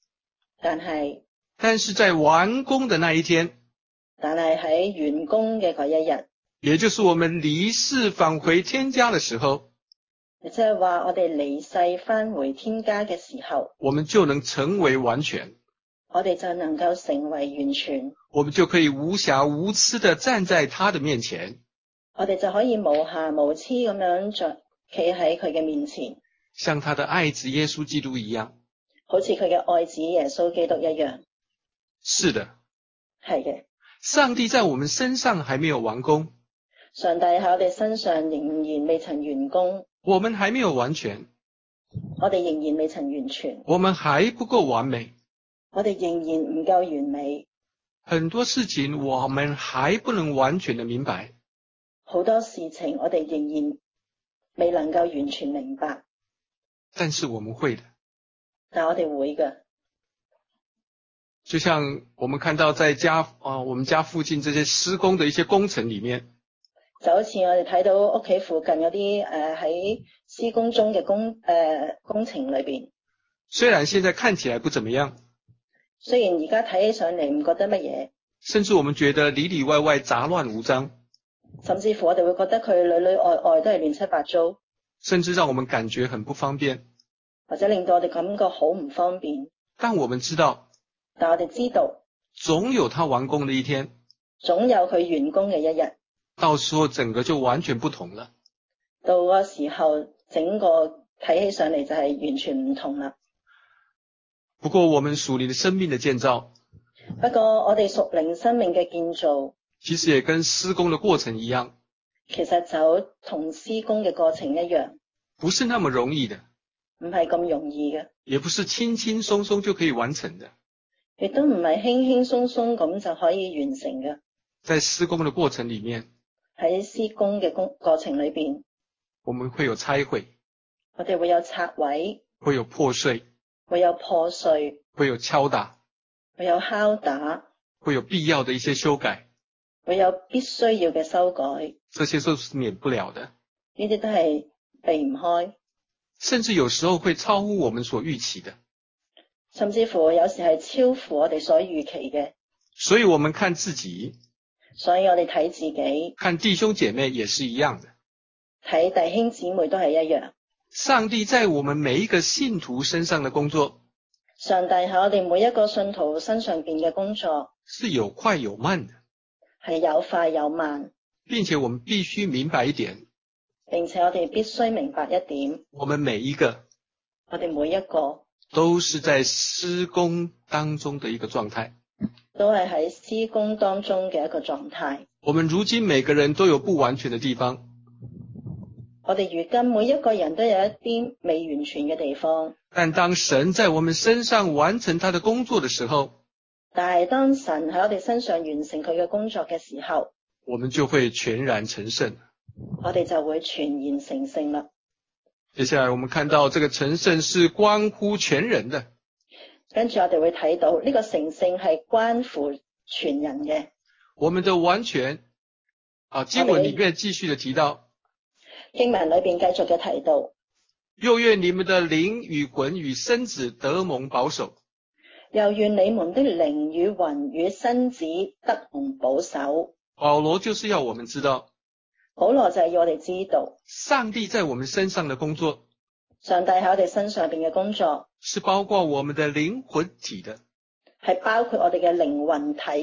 在完工的那一天， 但係喺完工嘅嗰一日， 也就是我們離世返回天家的時候， 即係話我哋離世返回天家嘅時候， 我們就能成為完全， 我哋就能夠成為完全， 我們就可以無瑕無疵地站在他的面前， 我哋就可以無瑕無疵咁樣企喺佢嘅面前， 像他的愛子耶穌基督一樣， 好似佢嘅愛子耶穌基督一樣。 是的， 係嘅。 上帝在我們身上還沒有完工， 上帝喺我哋身上仍然未曾完工， 我們還沒有完全， 我哋仍然未曾完全， 我們還不夠完美， 我哋仍然唔夠完美， 很多事情我們還不能完全的明白， 好多事情我哋仍然未能夠完全明白， 但是我們會的。 但我哋會嘅。 就像我們看到在我們家附近這些施工的一些工程裡面， 就好似我哋睇到屋企附近嗰啲喺施工中嘅工程裏邊， 雖然現在看起來不怎麼樣， 雖然而家睇起上嚟唔覺得乜嘢， 甚至我們覺得裡裡外外雜亂無章， 甚至乎我哋會覺得佢裡裡外外都係亂七八糟， 甚至讓我們感覺很不方便， 或者令到我哋感覺好唔方便。 但我們知道， 但我哋知道， 總有它完工的一天， 總有佢完工嘅一日， 到時候整個就完全不同了。 到嗰時候，整個睇起上嚟就係完全唔同啦。 不過我們屬靈的生命的建造， 不過我哋屬靈生命嘅建造， 其實也跟施工的過程一樣， 其實就同施工嘅過程一樣， 不是那麼容易的， 唔係咁容易嘅， 也不是輕輕鬆鬆就可以完成的。 亦都唔係輕輕鬆鬆咁就可以完成嘅。 在施工的過程裡面， 喺施工嘅過程裏邊， 我們會有拆毀， 我哋會有拆毀， 會有破碎， 會有破碎， 會有敲打， 會有敲打， 會有必要的一些修改， 會有必須要嘅修改， 這些都是免不了的， 呢啲都係避唔開， 甚至有時候會超乎我們所預期的。 甚至乎有時係超乎我哋所預期嘅。 所以我們看自己， 所以我哋睇自己， 看弟兄姐妹也是一樣的。 睇弟兄姊妹都係一樣。 上帝在我們每一個信徒身上的工作， 上帝喺我哋每一個信徒身上邊嘅工作， 是有快有慢的， 係有快有慢， 並且我們必須明白一點， 並且我哋必須明白一點， 我們每一個， 我哋每一個都是在施工當中的一個狀態， 都係喺施工當中嘅一個狀態。 我們如今每個人都有不完全的地方， 我哋如今每一個人都有一啲未完全嘅地方， 但當神在我們身上完成他的工作的時候， 但係當神喺我哋身上完成佢嘅工作嘅時候， 我們就會全然成聖。 我哋就會全然成聖啦。 接下來我們看到這個成聖是關乎全人的， 跟住我哋會睇到呢個成聖係關乎全人嘅。 我們的完全經文裡面繼續的提到， 經文裏邊繼續嘅提到， 又願你們的靈與魂與身子得蒙保守， 又願你們的靈與魂與身子得蒙保守。 保羅就是要我們知道， 保羅就係要我哋知道， 上帝在我們身上的工作， 上帝喺我哋身上邊嘅工作是包括我們的靈魂體的， 係包括我哋嘅靈魂體嘅，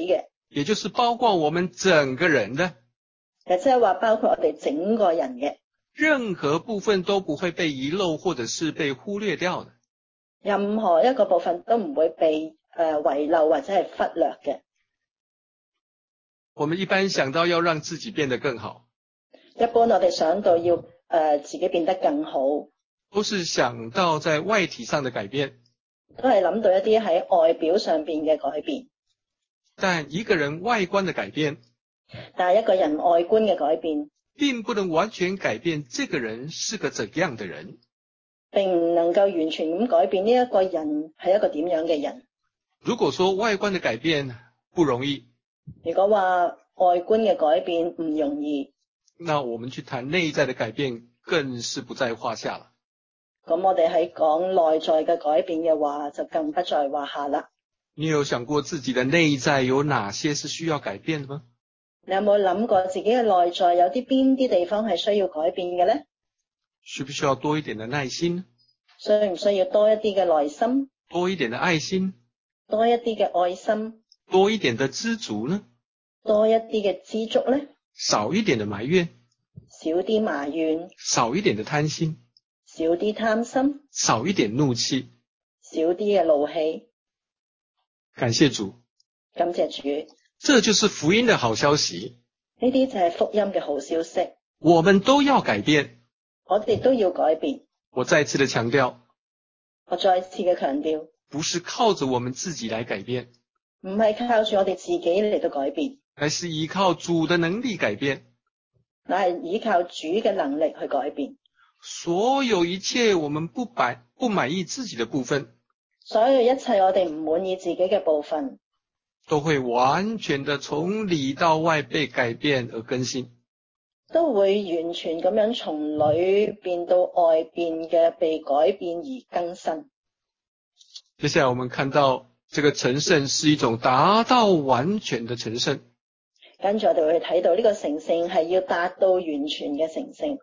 也就是包括我們整個人的， 即係話包括我哋整個人嘅， 任何部分都不會被遺漏或者是被忽略掉的。 任何一個部分都唔會被遺漏或者係忽略嘅。 我們一般想到要讓自己變得更好， 一般我哋想到要自己變得更好， 都是想到在外體上的改變。 都係諗到一啲喺外表上邊嘅改變。 但一個人外觀的改變， 但係一個人外觀嘅改變， 並不能完全改變這個人是個怎樣的人。 並唔能夠完全咁改變呢一個人係一個點樣嘅人。 如果說外觀的改變不容易， 如果話外觀嘅改變唔容易， 那我們去談內在的改變更是不在話下了。 咁我哋喺講內在嘅改變嘅話，就更不在話下啦。 你有想過自己的內在有哪些是需要改變的嗎？ 你有冇諗過自己嘅內在有啲邊啲地方係需要改變嘅呢？ 需不需要多一點的耐心？ 需唔需要多一啲嘅耐心？ 多一點的愛心？ 多一啲嘅愛心？ 多一點的知足呢？ 多一啲嘅知足呢？ 少一點的埋怨？ 少啲埋怨？ 少一點的貪心？ 少啲貪心？ 少一點怒氣？ 少啲嘅怒氣？ 感謝主， 感謝主， 這就是福音的好消息。 呢啲就係福音嘅好消息。 我們都要改變， 我哋都要改變。 我再次的強調， 我再次嘅強調， 不是靠着我們自己來改變， 唔係靠住我哋自己嚟到改變， 而是依靠主的能力改變。 乃係依靠主嘅能力去改變。 所有一切我們不滿意自己的部分， 所有一切我哋唔滿意自己嘅部分， 都會完全的從裡到外被改變而更新， 都會完全咁樣從裏變到外邊嘅被改變而更新。 接下來我們看到這個成聖是一種達到完全的成聖。 跟住我哋會睇到呢個成聖係要達到完全嘅成聖。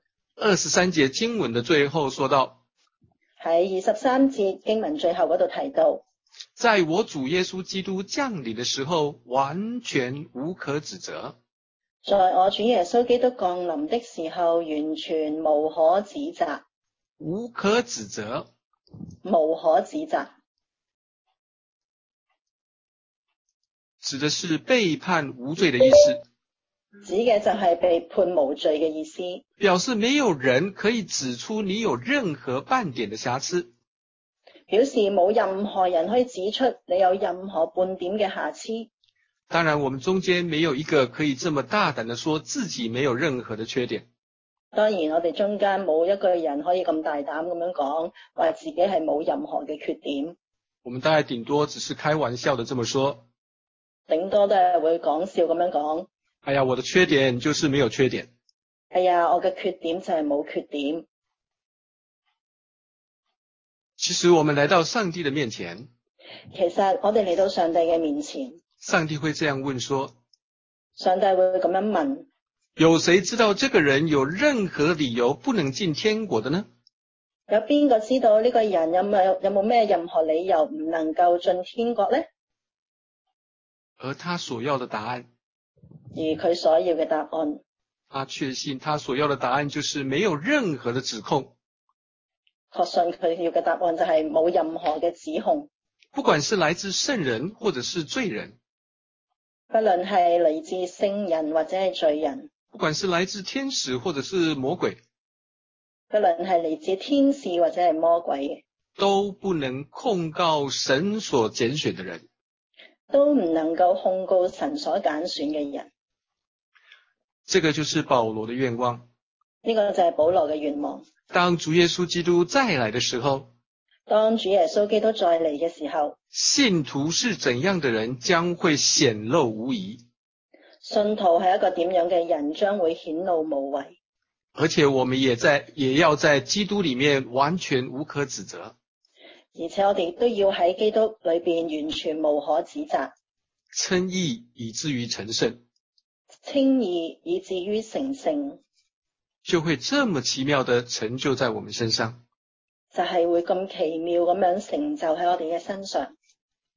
23節經文的最後說到， 喺23節經文最後嗰度提到， 在我主耶穌基督降臨的時候，完全無可指責。 在我主耶穌基督降臨的時候，完全無可指責。 無可指責， 無可指責， 指的是被判無罪的意思， 指嘅就係被判無罪嘅意思， 表示沒有人可以指出你有任何半點的瑕疵， 表示冇任何人可以指出你有任何半點嘅瑕疵。 當然我們中間沒有一個可以這麼大膽的說自己沒有任何的缺點。 當然我哋中間冇一個人可以咁大膽咁樣講，話自己係冇任何嘅缺點。 我們大概頂多只是開玩笑的這麼說， 頂多都係會講笑咁樣講。 哎呀，我的缺點就是沒有缺點。 哎呀，我嘅缺點就係冇缺點。 其實我們來到上帝的面前， 其實我哋嚟到上帝嘅面前， 上帝會這樣問說， 上帝會咁樣問， 有誰知道這個人有任何理由不能進天國的呢？ 有邊個知道呢個人有冇咩任何理由唔能夠進天國呢？ 而他所要的答案， 而佢所要嘅答案， 他確信他所要的答案就是沒有任何的指控， 確信佢要嘅答案就係冇任何嘅指控， 不管是來自聖人或者是罪人， 不論係嚟自聖人或者係罪人， 不管是來自天使或者是魔鬼， 不論係嚟自天使或者係魔鬼， 都不能控告神所揀選的人。 都唔能夠控告神所揀選嘅人。 這個就是保羅的願望。 呢個就係保羅嘅願望。 當主耶穌基督再來的時候， 當主耶穌基督再嚟嘅時候， 信徒是怎樣的人將會顯露無遺。 信徒係一個點樣嘅人將會顯露無遺。 而且我們也要在基督裡面完全無可指責。 而且我哋都要喺基督裏邊完全無可指責， 稱義以至於成聖， 稱義以至於成聖， 就會這麼奇妙的成就在我們身上， 就係會咁奇妙咁樣成就喺我哋嘅身上。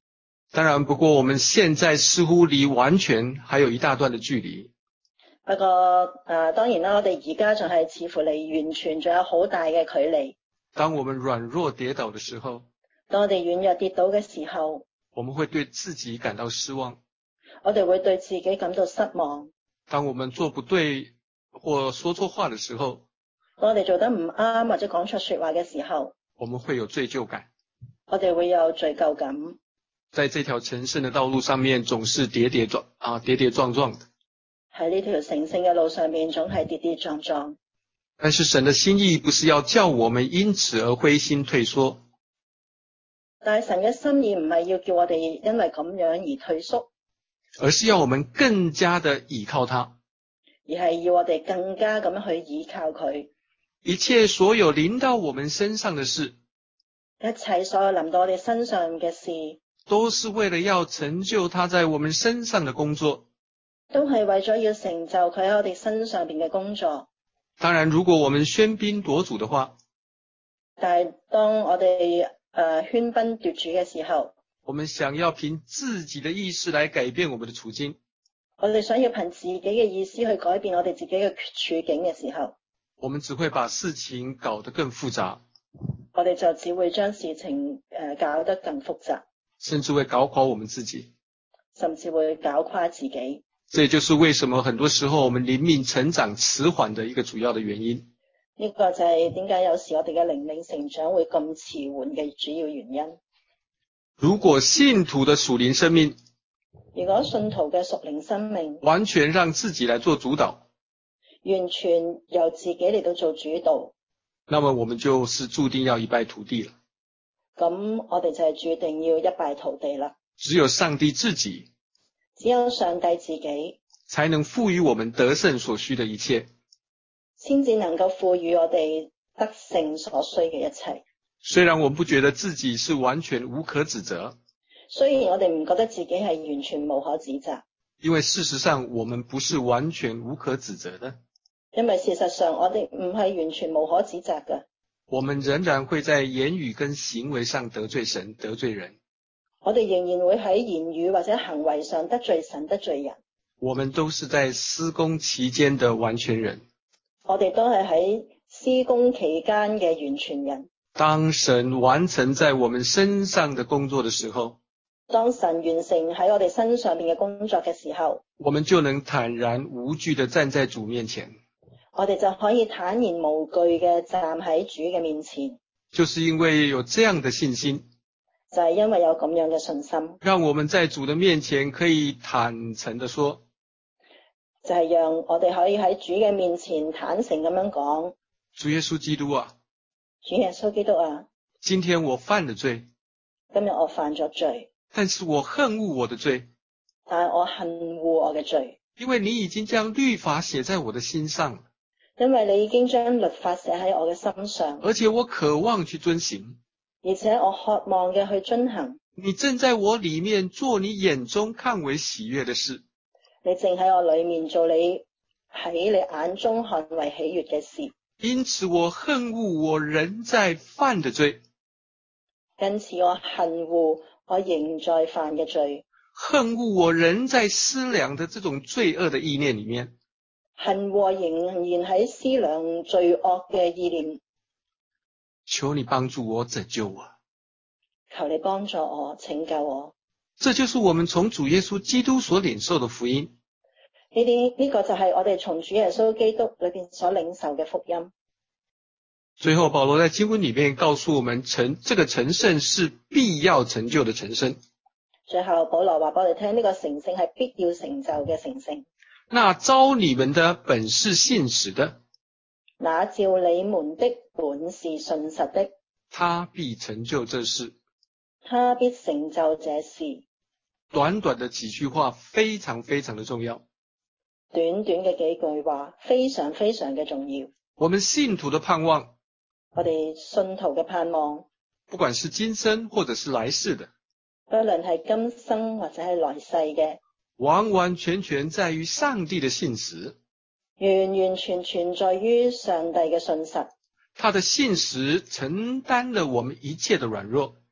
当然，不過我們現在似乎離完全還有一大段的距離。 不過當然啦，我哋而家仲係似乎離完全仲有好大嘅距離。 當我們軟弱跌倒的時候， 當我哋軟弱跌倒嘅時候， 我們會對自己感到失望。 我哋會對自己感到失望。 當我們做不對或說錯話的時候， 當我哋做得唔啱或者講錯說話嘅時候， 我們會有罪疚感。 我哋會有罪疚感。 在這條成聖的道路上面，總是跌跌撞撞的。 喺呢條成聖嘅路上面，總係跌跌撞撞。 但是神的心意不是要叫我們因此而灰心退縮， 但係神嘅心意唔係要叫我哋因為咁樣而退縮， 而是要我們更加的倚靠他， 而係要我哋更加咁樣去倚靠佢。 一切所有臨到我們身上的事， 一切所有臨到我哋身上嘅事， 都是為了要成就他在我們身上的工作。 都係為咗要成就佢喺我哋身上邊嘅工作。 當然，如果我們喧賓奪主的話， 但係當我哋喧賓奪主嘅時候， 我們想要憑自己的意識來改變我們的處境， 我哋想要憑自己嘅意思去改變我哋自己嘅處境嘅時候， 我們只會把事情搞得更複雜， 我哋就只會將事情搞得更複雜， 甚至會搞垮我們自己， 甚至會搞垮自己。 這也就是為什麼很多時候我們靈命成長遲緩的一個主要的原因。 呢個就係點解有時我哋嘅靈命成長會咁遲緩嘅主要原因。 如果信徒的屬靈生命， 如果信徒嘅屬靈生命完全讓自己來做主導， 完全由自己嚟到做主導， 那麼我們就是注定要一敗塗地了。 咁我哋就係注定要一敗塗地啦。 只有上帝自己， 只有上帝自己才能賦予我們得勝所需的一切， 先至能夠賦予我哋得勝所需嘅一切。 雖然我們不覺得自己是完全無可指責， 雖然我哋唔覺得自己係完全無可指責， 因為事實上我們不是完全無可指責的， 因為事實上我哋唔係完全無可指責嘅。 我們仍然會在言語跟行為上得罪神、得罪人。 我哋仍然會喺言語或者行為上得罪神、得罪人。 我們都是在施工期間的完全人。 我哋都係喺施工期間嘅完全人。 當神完成在我們身上的工作的時候， 當神完成喺我哋身上邊嘅工作嘅時候， 我們就能坦然無懼地站在主面前。 我哋就可以坦然無懼嘅站喺主嘅面前。 就是因為有這樣的信心， 就係因為有咁樣嘅信心， 讓我們在主的面前可以坦誠地說， 就係讓我哋可以喺主嘅面前坦誠咁樣講， 主耶穌基督啊， 主耶穌基督啊， 今天我犯了罪， 今日我犯咗罪， 但是我恨惡我的罪， 但係我恨惡我嘅罪， 因為你已經將律法寫在我的心上， 因為你已經將律法寫喺我嘅心上， 而且我渴望去遵行， 而且我渴望嘅去遵行。 你正在我裏面做你眼中看為喜悅的事， 你正喺我裏面做你喺你眼中看為喜悅嘅事， 因此我恨惡我仍在犯的罪， 因此我恨惡我仍在犯嘅罪， 恨惡我仍在思量的這種罪惡的意念裏面， 恨惡我仍然喺思量罪惡嘅意念。 求你幫助我，拯救我。 求你幫助我，拯救我。 這就是我們從主耶穌基督所領受的福音。 呢個就係我哋從主耶穌基督裏邊所領受嘅福音。 最後保羅在經文裏面告訴我們這個成聖是必要成就的成聖。 最後保羅話俾我哋聽，呢個成聖係必要成就嘅成聖。 那召你們的本是信實的， 那召你們的本是信實的， 他必成就這事。 他必成就這事。 短短的幾句話非常非常的重要。 短短嘅幾句話非常非常嘅重要。 我們信徒的盼望， 我哋信徒嘅盼望， 不管是今生或者是來世的， 不論係今生或者係來世嘅， 完完全全在於上帝的信實。 完完全全在於上帝嘅信實。 他的信實承擔了我們一切的軟弱。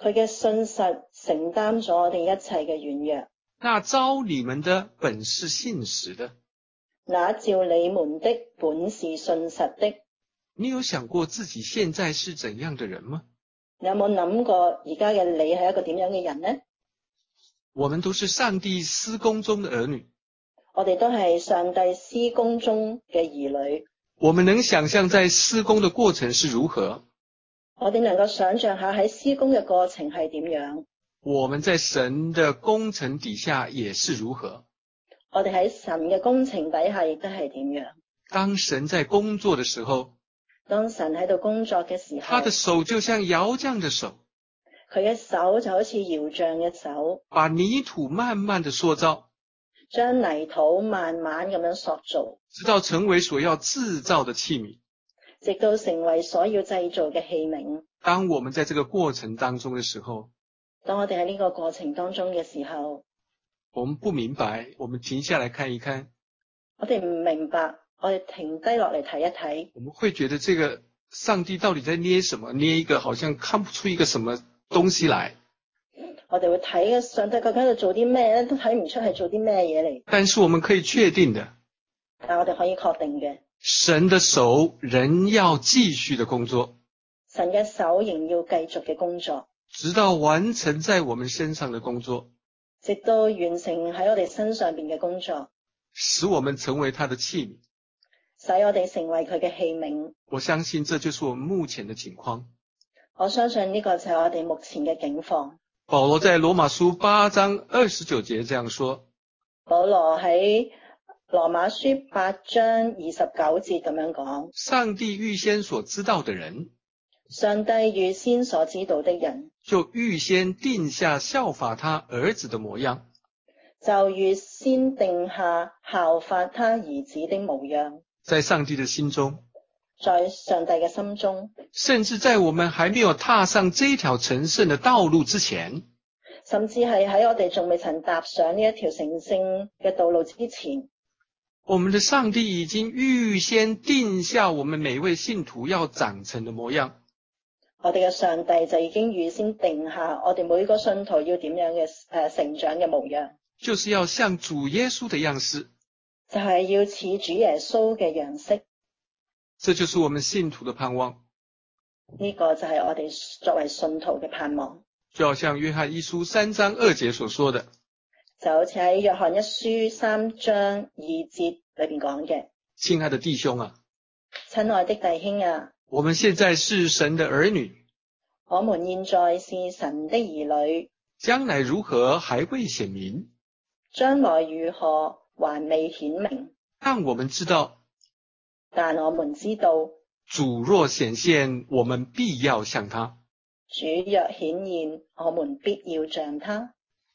佢嘅信實承擔咗我哋一切嘅軟弱。 那招你們的本是信實的。 那召你們的本是信實的。 你有想過自己現在是怎樣的人嗎？ 你有冇諗過而家嘅你係一個點樣嘅人呢？ 我們都是上帝施工中的兒女。 我哋都係上帝施工中嘅兒女。 我們能想象在施工的過程是如何？ 我哋能夠想象下喺施工嘅過程係點樣？ 我們在神的工程底下也是如何？ 我哋喺神嘅工程底下亦都係點樣？ 當神在工作的時候， 當神喺度工作嘅時候， 他的手就像窯匠的手， 佢嘅手就好似窯匠嘅手， 把泥土慢慢的塑造， 將泥土慢慢咁樣塑造， 直到成為所要製造的器皿。 直到成為所要製造嘅器皿。 當我們在這個過程當中的時候， 當我哋喺呢個過程當中嘅時候， 我們不明白，我們停下來看一看， 我哋唔明白，我哋停低落嚟睇一睇， 我們會覺得這個上帝到底在捏什麼？捏一個好像看不出一個什麼東西來。 我哋會睇嘅上帝究竟喺度做啲咩咧，都睇唔出係做啲咩嘢嚟。 但是我們可以確定的， 但我哋可以確定嘅， 神的手仍要繼續的工作， 神嘅手仍要繼續嘅工作， 直到完成在我們身上的工作， 直到完成喺我哋身上邊嘅工作， 使我們成為他的器皿。 使我哋成為佢嘅器皿。 我相信這就是我們目前的情況。 我相信呢個就係我哋目前嘅境況。 保羅在羅馬書8章29節這樣說， 保羅喺羅馬書8章29節咁樣講， 上帝預先所知道的人， 上帝預先所知道的人， 就預先定下效法他兒子的模樣， 就預先定下效法他兒子的模樣。 在上帝的心中， 在上帝嘅心中， 甚至在我們還沒有踏上這條成聖的道路之前， 甚至係喺我哋仲未曾踏上呢一條成聖嘅道路之前， 我們的上帝已經預先定下我們每位信徒要長成的模樣。 我哋嘅上帝就已經預先定下我哋每個信徒要點樣嘅成長嘅模樣， 就是要像主耶穌的樣式， 就係要似主耶穌嘅樣式。 這就是我們信徒的盼望。 呢個就係我哋作為信徒嘅盼望。 就好像約翰一書3章2節所說的， 就好似喺約翰一書3章2節裏邊講嘅， 親愛的弟兄啊， 親愛的弟兄啊， 我們現在是神的兒女， 我們現在是神的兒女， 將來如何還未顯明， 將來如何還未顯明， 但我們知道， 但我們知道， 主若顯現，我們必要像他。 主若顯現，我們必要像他。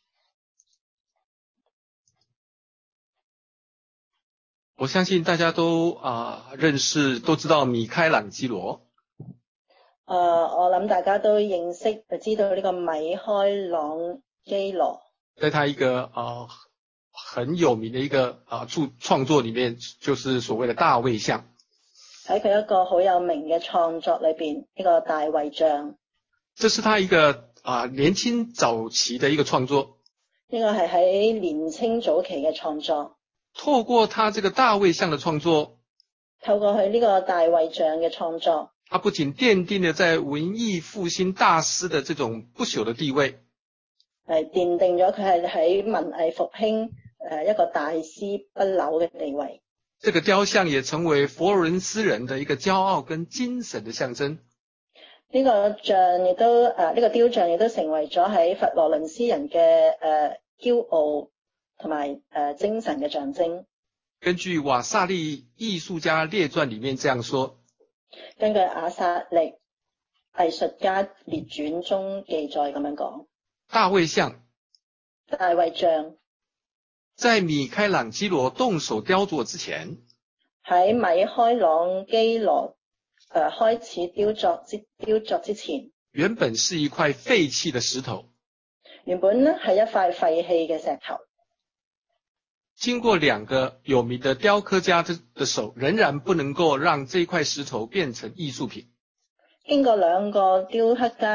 我相信大家都認識，都知道米開朗基羅。 我諗大家都認識，知道呢個米開朗基羅。 在他一個很有名的一個創作裏面，就是所謂的大衛像。 喺佢一個好有名嘅創作裏邊，呢個大衛像。 這是他一個年輕早期的一個創作。 呢個係喺年青早期嘅創作。 透過他這個大衛像的創作， 透過佢呢個大衛像嘅創作， 他不僅奠定了在文藝復興大師的這種不朽的地位， 係奠定咗佢係喺文藝復興一個大師不朽嘅地位。 這個雕像也成為佛羅倫斯人的一個驕傲跟精神的象徵。 呢個像亦都呢個雕像亦都成為咗喺佛羅倫斯人嘅驕傲同埋精神嘅象徵。 根據瓦薩利藝術家列傳裡面這樣說， 根據瓦薩利藝術家列傳中記載咁樣講， 大衛像在米開朗基羅動手雕琢之前， 喺米開朗基羅開始雕琢之前， 原本是一塊廢棄的石頭。 原本呢係一塊廢棄嘅石頭。 經過兩個有名的雕刻家的手，仍然不能夠讓這塊石頭變成藝術品。 經過兩個雕刻家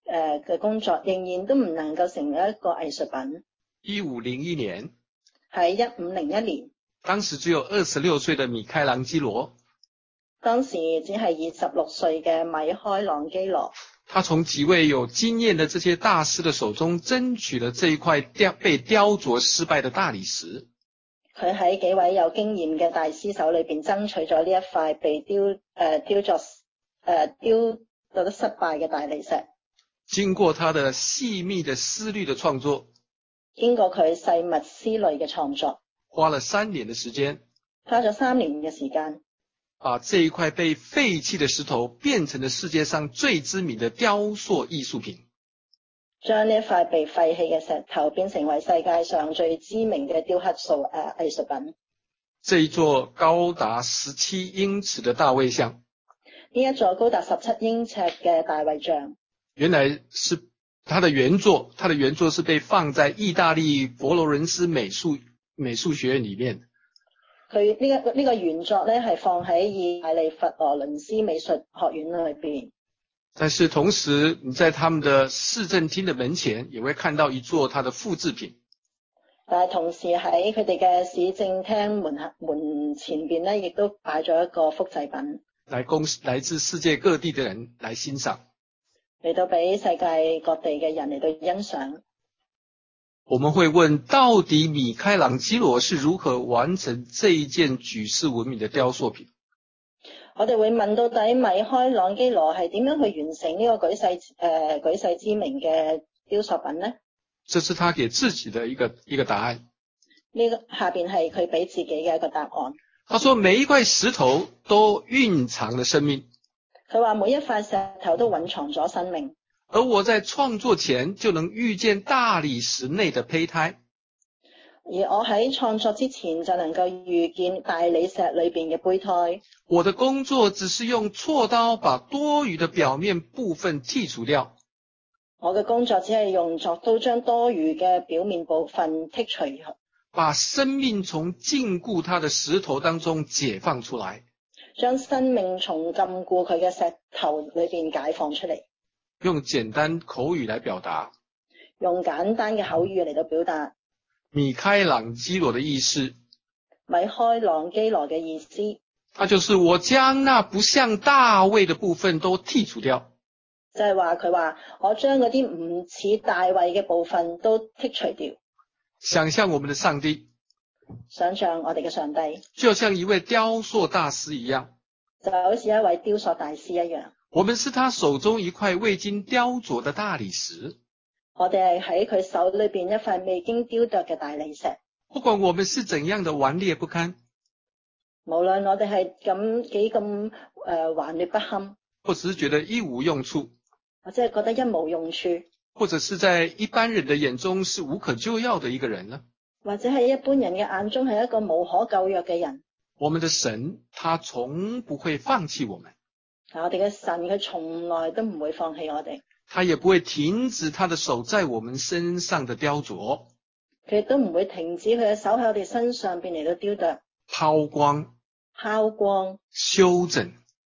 嘅工作，仍然都唔能夠成為一個藝術品。 1501年， 喺1501年， 當時只有26歲的米開朗基羅， 當時只係26歲嘅米開朗基羅， 他從幾位有經驗的這些大師的手中爭取了這一塊被雕琢失敗的大理石。 佢喺幾位有經驗嘅大師手裏邊爭取咗呢一塊被雕到得失敗嘅大理石。 經過他的細密的思慮的創作， 經過佢細密思慮嘅創作， 花了3年的時間， 花咗3年嘅時間， 把這一塊被廢棄的石頭變成了世界上最知名的雕塑藝術品。 將呢一塊被廢棄嘅石頭變成為世界上最知名嘅雕刻藝術品。 這一座高達17英尺的大衛像， 呢一座高達17英尺嘅大衛像， 原來是它的原作是被放在意大利佛羅倫斯美術學院裏面。 佢呢個原作咧係放喺意大利佛羅倫斯美術學院裏邊。 但是同時，你在他們的市政廳的門前也會看到一座它的複製品。 但係同時喺佢哋嘅市政廳門前邊咧，亦都擺咗一個複製品， 來自世界各地的人來欣賞， 嚟到俾世界各地嘅人嚟到欣賞。 我們會問，到底米開朗基羅是如何完成這一件舉世聞名的雕塑品？ 我哋會問，到底米開朗基羅係點樣去完成呢個舉世知名嘅雕塑品呢？ 這是他給自己的一個答案。 呢個下邊係佢俾自己嘅一個答案。 他說每一塊石頭都蘊藏了生命。 佢話每一塊石頭都蘊藏咗生命。 而我在創作前就能預見大理石內的胚胎。 而我喺創作之前就能夠預見大理石裏邊嘅胚胎。 我的工作只是用銼刀把多餘的表面部分剔除掉。 我嘅工作只係用鑿刀將多餘嘅表面部分剔除， 把生命從禁錮它的石頭當中解放出來， 將生命從禁錮佢嘅石頭裏邊解放出嚟。 用簡單口語來表達， 用簡單嘅口語嚟到表達。 米開朗基羅的意思， 米開朗基羅嘅意思， 他就是我將那不像大衛的部分都剔除掉。 就係話佢話我將嗰啲唔似大衛嘅部分都剔除掉。 想象我們的上帝， 想象我哋嘅上帝， 就像一位雕塑大師一樣， 就好似一位雕塑大師一樣。 我們是他手中一塊未經雕琢的大理石。 我哋係喺佢手裏邊一塊未經雕琢嘅大理石。 不管我們是怎樣的頑劣不堪， 無論我哋係幾咁頑劣不堪， 或者是覺得一無用處， 或者係覺得一無用處， 或者是在一般人的眼中是無可救藥的一個人呢？ 或者喺一般人嘅眼中係一個無可救藥嘅人。 我們的神，他從不會放棄我們。 我哋嘅神佢從來都唔會放棄我哋， 他也不會停止他的手在我們身上的雕琢， 佢亦都唔會停止佢嘅手喺我哋身上邊嚟到雕琢、 拋光、修整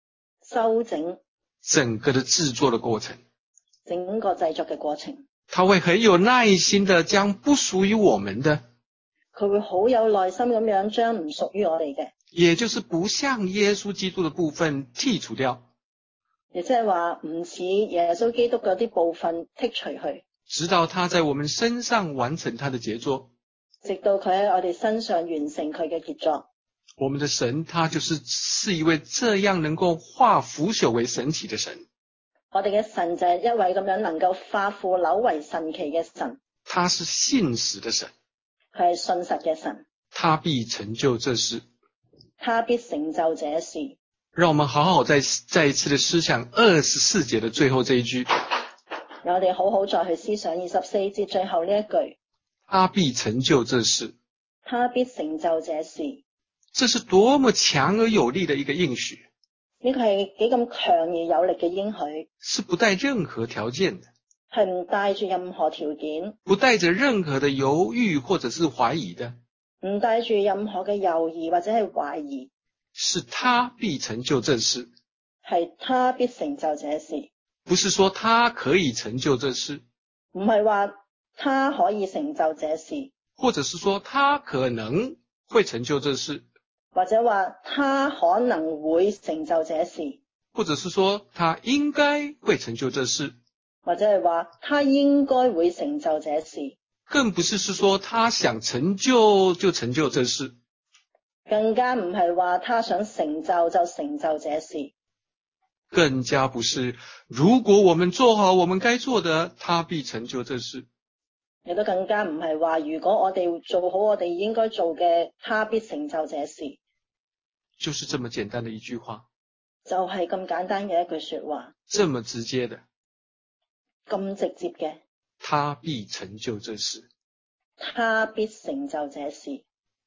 整個的製作的過程， 整個製作嘅過程。 他會很有耐心的將不屬於我們的， 佢會好有耐心咁樣將唔屬於我哋嘅， 也就是不像耶穌基督的部分剔除掉， 亦即係話唔似耶穌基督嗰啲部分剔除去， 直到他在我們身上完成他的傑作， 直到佢喺我哋身上完成佢嘅傑作。 我們的神，他是一位這樣能夠化腐朽為神奇的神。 我哋嘅神就係一位咁樣能夠化腐朽為神奇嘅神。 他是信實的神， 佢係信實嘅神， 他必成就這事， 他必成就這事。 讓我們好好再一次的思想24節的最後這一句， 我哋好好再去思想24節最後呢一句， 他必成就這事， 他必成就這事。 這是多麼強而有力的一個應許， 呢個係幾咁強而有力嘅應許， 是不帶任何條件的， 係唔帶住任何條件， 不帶着任何的猶豫或者是懷疑的， 唔帶住任何嘅猶豫或者係懷疑， 是他必成就這事， 係他必成就這事。 不是說他可以成就這事， 唔係話他可以成就這事， 或者是說他可能會成就這事， 或者話他可能會成就這事， 或者是說他應該會成就這事， 或者係話他應該會成就這事， 更不是說他想成就就成就這事， 更加唔係話他想成就就成就這事， 更加不是如果我們做好我們該做的，他必成就這事。 亦都更加唔係話如果我哋做好我哋應該做嘅，他必成就這事。 就是這麼簡單的一句話， 就係咁簡單嘅一句說話， 這麼直接的， 咁直接嘅， 他必成就這事。 他必成就這事。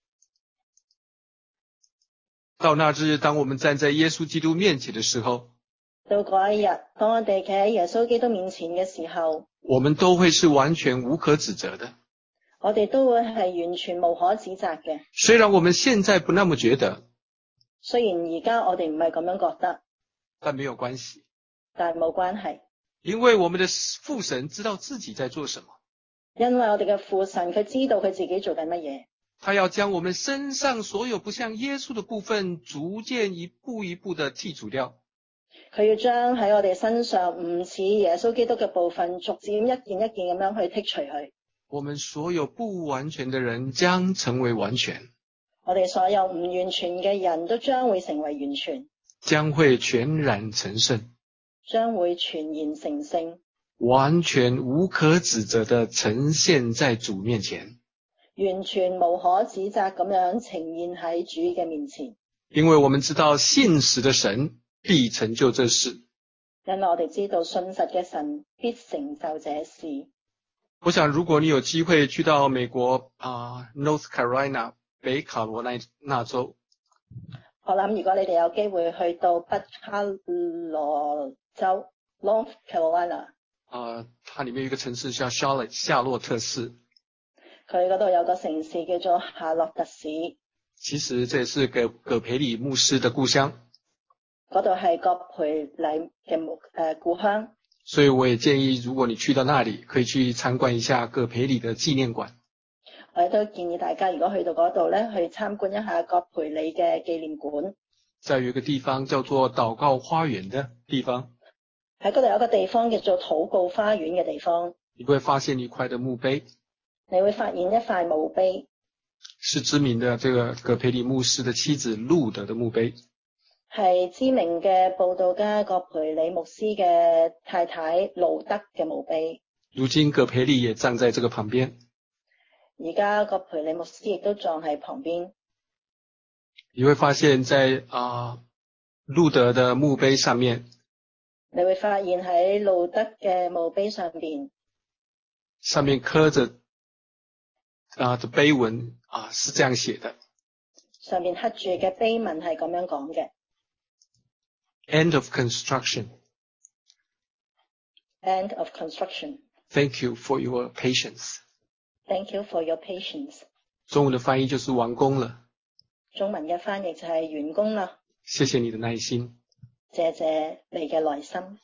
到那日，當我們站在耶穌基督面前的時候， 到嗰一日，當我哋企喺耶穌基督面前嘅時候， 我們都會是完全無可指責的。 我哋都會係完全無可指責嘅。 雖然我們現在不那麼覺得， 雖然而家我哋唔係咁樣覺得， 但沒有關係， 但係冇關係， 因為我們的父神知道自己在做什麼。 因為我哋嘅父神佢知道佢自己做緊乜嘢， 他要將我們身上所有不像耶穌的部分，逐漸一步一步的剔除掉。 佢要將喺我哋身上唔似耶穌基督嘅部分，逐漸一件一件咁樣去剔除佢。 我們所有不完全的人將成為完全， 我哋所有唔完全嘅人都將會成為完全， 將會全然成聖， 將會全然成聖， 完全無可指責的呈現在主面前。 完全無可指責咁樣呈現喺主嘅面前。 因為我們知道信實的神必成就這事。 因為我哋知道信實嘅神必成就這事。 我想如果你有機會去到美國North Carolina 北卡羅來納州， 我諗如果你哋有機會去到北卡羅州 North Carolina， 它裏面有一個城市叫夏洛特市， 佢嗰度有個城市叫做夏洛特市， 其實這是葛培理牧師的故鄉， 嗰度係葛培理嘅故鄉。 所以我也建議如果你去到那裡，可以去參觀一下葛培理的紀念館。 我亦都建議大家如果去到嗰度咧，去參觀一下葛培理嘅紀念館。 再有一個地方叫做禱告花園的地方， 喺嗰度有一個地方叫做禱告花園嘅地方， 你會發現一塊的墓碑， 你會發現一塊墓碑， 是知名的這個葛培理牧師的妻子路德的墓碑， 係知名嘅佈道家葛培理牧師嘅太太路德嘅墓碑。 如今葛培理也站在這個旁邊。 而家葛培理牧師亦都葬喺旁邊。 你會發現在路德的墓碑上面， 你會發現喺路德嘅墓碑上邊， 上面刻着的碑文是這樣寫的， 上面刻住嘅碑文係咁樣講嘅 End of construction. End of construction. Thank you for your patience. Thank you for your patience. 中文的翻譯就是完工了。 中文嘅翻譯就係完工啦。 謝謝你的耐心。 謝謝你嘅耐心。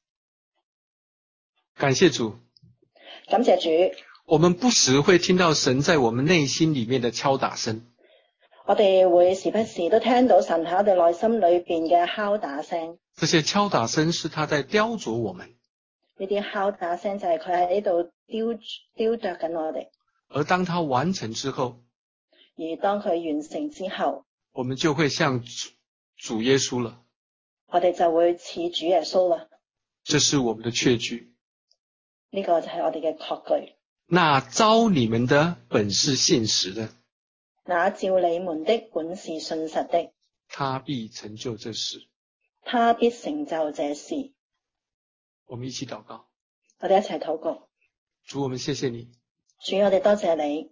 感謝主。 感謝主。 我們不時會聽到神在我們內心裡面的敲打聲。 我哋會時不時都聽到神喺我哋內心裏邊嘅敲打聲。 這些敲打聲是他在雕琢我們。 呢啲敲打聲就係佢喺呢度雕琢緊我哋。 而當他完成之後， 而當佢完成之後， 我們就會像主耶穌了。 我哋就會似主耶穌啦。 這是我們的確據。 呢個就係我哋嘅確據。 那召你們的本是信實的。 那召你們的本是信實的。 他必成就這事。 他必成就這事。 我們一起禱告。 我哋一齊禱告。 主，我們謝謝你。 主，我哋多謝你。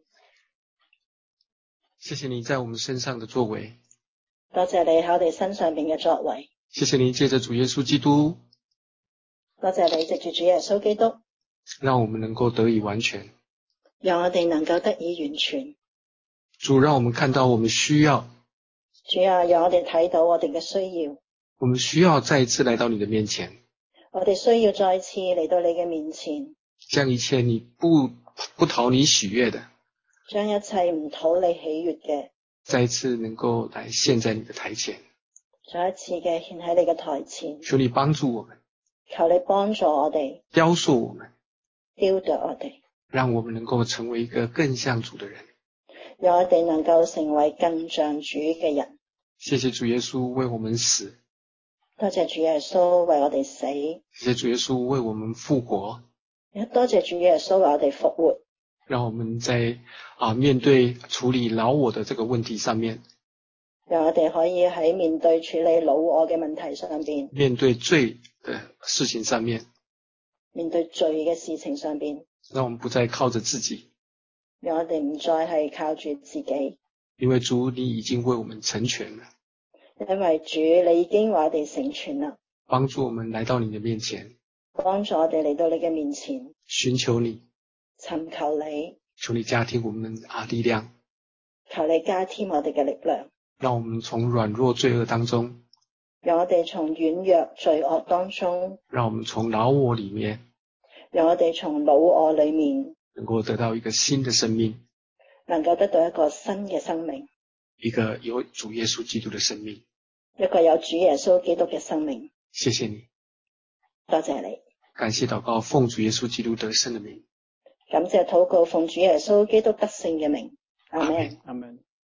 謝謝你在我們身上的作為。 多謝你喺我哋身上邊嘅作為。 謝謝你借着主耶穌基督。 多謝你藉住主耶穌基督， 讓我們能夠得以完全。 讓我哋能夠得以完全。 主，讓我們看到我們需要。 主啊，讓我哋睇到我哋嘅需要。 我們需要再一次來到你的面前。 我哋需要再次嚟到你嘅面前， 将一切你不讨你喜悦的， 將一切唔討你喜悅嘅， 再一次能够来献在你的台前。 再一次嘅獻喺你嘅台前， 求你帮助我们， 求你幫助我哋， 雕塑我们， 雕琢我哋， 让我们能够成为一个更像主的人。 讓我哋能夠成為更像主嘅人。 谢谢主耶稣为我们死， 多謝主耶穌為我哋死， 谢谢主耶稣为我们复活， 亦多謝主耶穌為我哋復活， 让我们在面对处理老我的这个问題上面， 讓我哋可以喺面對處理老我嘅問題上邊， 面對罪的事情上面， 面對罪嘅事情上邊， 让我们不再靠着自己， 讓我哋唔再係靠住自己， 因为主你已經為我們成全了， 因為主你已經為我哋成全啦， 幫助我們來到你的面前， 幫助我哋嚟到你嘅面前， 尋求你， 尋求你， 求你加添我們力量， 求你加添我哋嘅力量， 讓我們從軟弱罪惡當中， 讓我哋從軟弱罪惡當中， 讓我們從老我裡面， 讓我哋從老我裏面能夠得到一個新的生命， 能夠得到一個新嘅生命， 一個有主耶穌基督的生命。 一個有主耶穌基督嘅生命。 謝謝你， 多謝你， 感謝禱告，奉主耶穌基督得勝的名。 感謝禱告，奉主耶穌基督得勝嘅名。阿們。 阿門。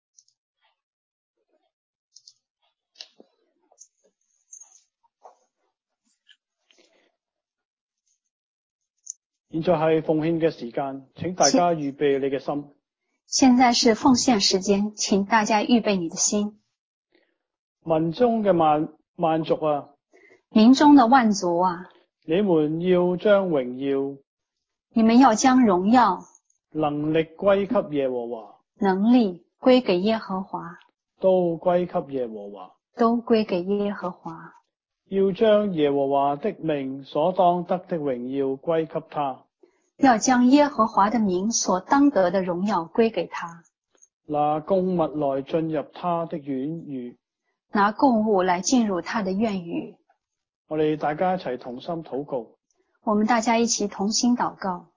現在係奉獻嘅時間，請大家預備你嘅心。 現在是奉獻時間，請大家預備你的心。 民中嘅萬族啊， 民中的萬族啊， 你們要將榮耀、 你們要將榮耀、 能力歸給耶和華， 能力歸給耶和華， 都歸給耶和華， 都歸給耶和華。 要將耶和華的名所當得的榮耀歸給他， 要將耶和華的名所當得的榮耀歸給他。 拿供物來進入他的院宇， 拿供物來進入他的院宇。 我哋大家一齊同心禱告。 我們大家一起同心禱告。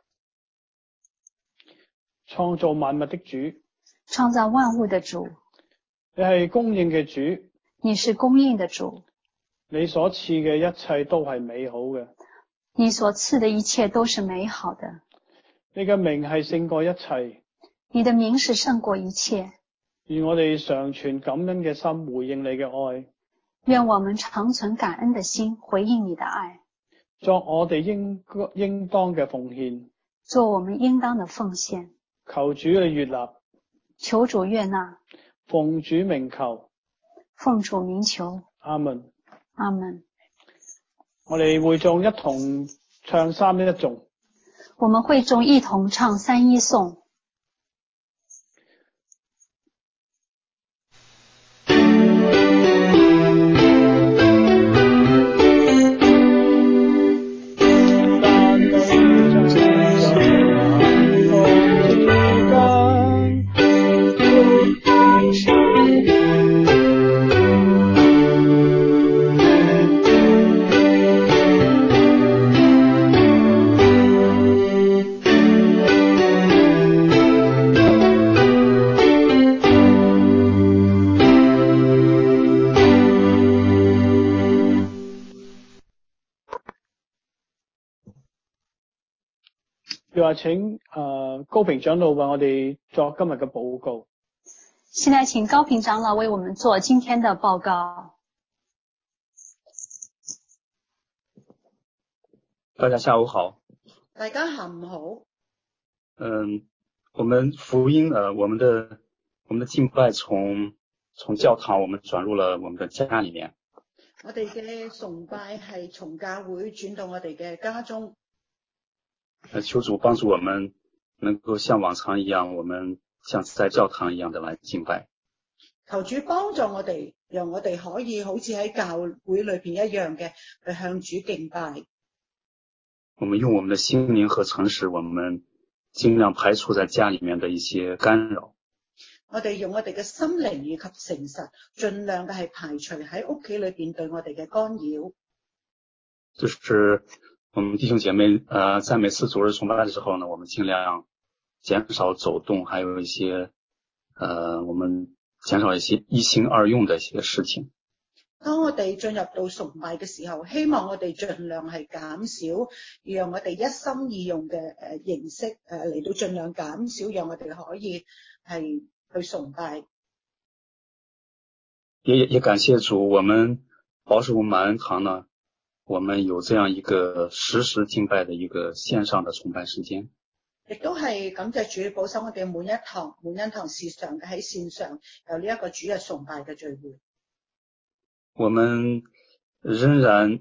創造萬物的主， 創造萬物的主， 你係供應嘅主， 你是供應的主， 你所賜嘅一切都係美好嘅， 你所賜的一切都是美好的， 你嘅名係勝過一切， 你的名是勝過一切。 願我哋常存感恩嘅心回應你嘅愛， 願我們常存感恩的心回應你的愛， 作我哋應當嘅奉獻， 做我們應當的奉獻。 求主你悅納， 求主悅納， 奉主名求， 奉主名求。 阿門。 阿門。 我哋會眾一同唱三一頌。 我們會眾一同唱三一頌。 又話請高平長老為我哋作今日嘅報告。 現在請高平長老為我們做今天的報告。 大家下午好。 大家下午好。 我們福音我們的敬拜從教堂我們轉入了我們的家裡面。 我哋嘅崇拜係從教會轉到我哋嘅家中。 求主幫助我們能夠像往常一樣，我們像在教堂一樣的來敬拜。 求主幫助我哋，讓我哋可以好似喺教會裏邊一樣嘅去向主敬拜。 我們用我們的心靈和誠實，我們盡量排除在家裡面的一些干擾。 我哋用我哋嘅心靈以及誠實，盡量嘅係排除喺屋企裏邊對我哋嘅干擾。 就是我们弟兄姐妹在每次主日崇拜的时候呢，我们尽量减少走动，还有一些我們減少一些一心二用的一些事情。 當我哋進入到崇拜嘅時候，希望我哋盡量係減少，讓我哋一心二用嘅形式嚟到盡量減少，讓我哋可以係去崇拜。 也感謝主，我們保守馬恩堂呢，我們有這樣一個實時敬拜的一個線上的崇拜時間。 亦都係感謝主保守我哋滿恩堂時常嘅喺線上有呢一個主日崇拜嘅聚會。 我們仍然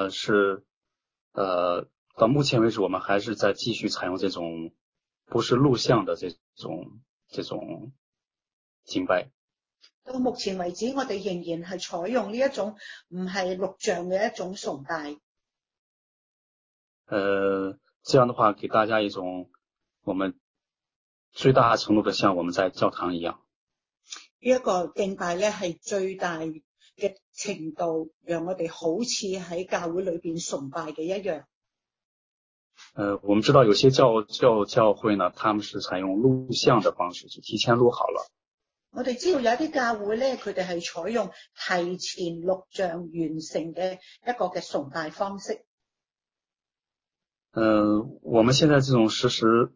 到目前為止，我們還是在繼續採用這種不是錄像的這種敬拜。 到目前為止，我哋仍然係採用呢一種唔係錄像嘅一種崇拜。 這樣的話，給大家一種我們最大程度的像我們在教堂一樣。 呢一個敬拜咧係最大嘅程度，讓我哋好似喺教會裏邊崇拜嘅一樣。 我們知道有些教會呢，他們是採用錄像的方式，就提前錄好了。 我哋知道有啲教會咧，佢哋係採用提前錄像完成嘅一個嘅崇拜方式。 我們現在這種實時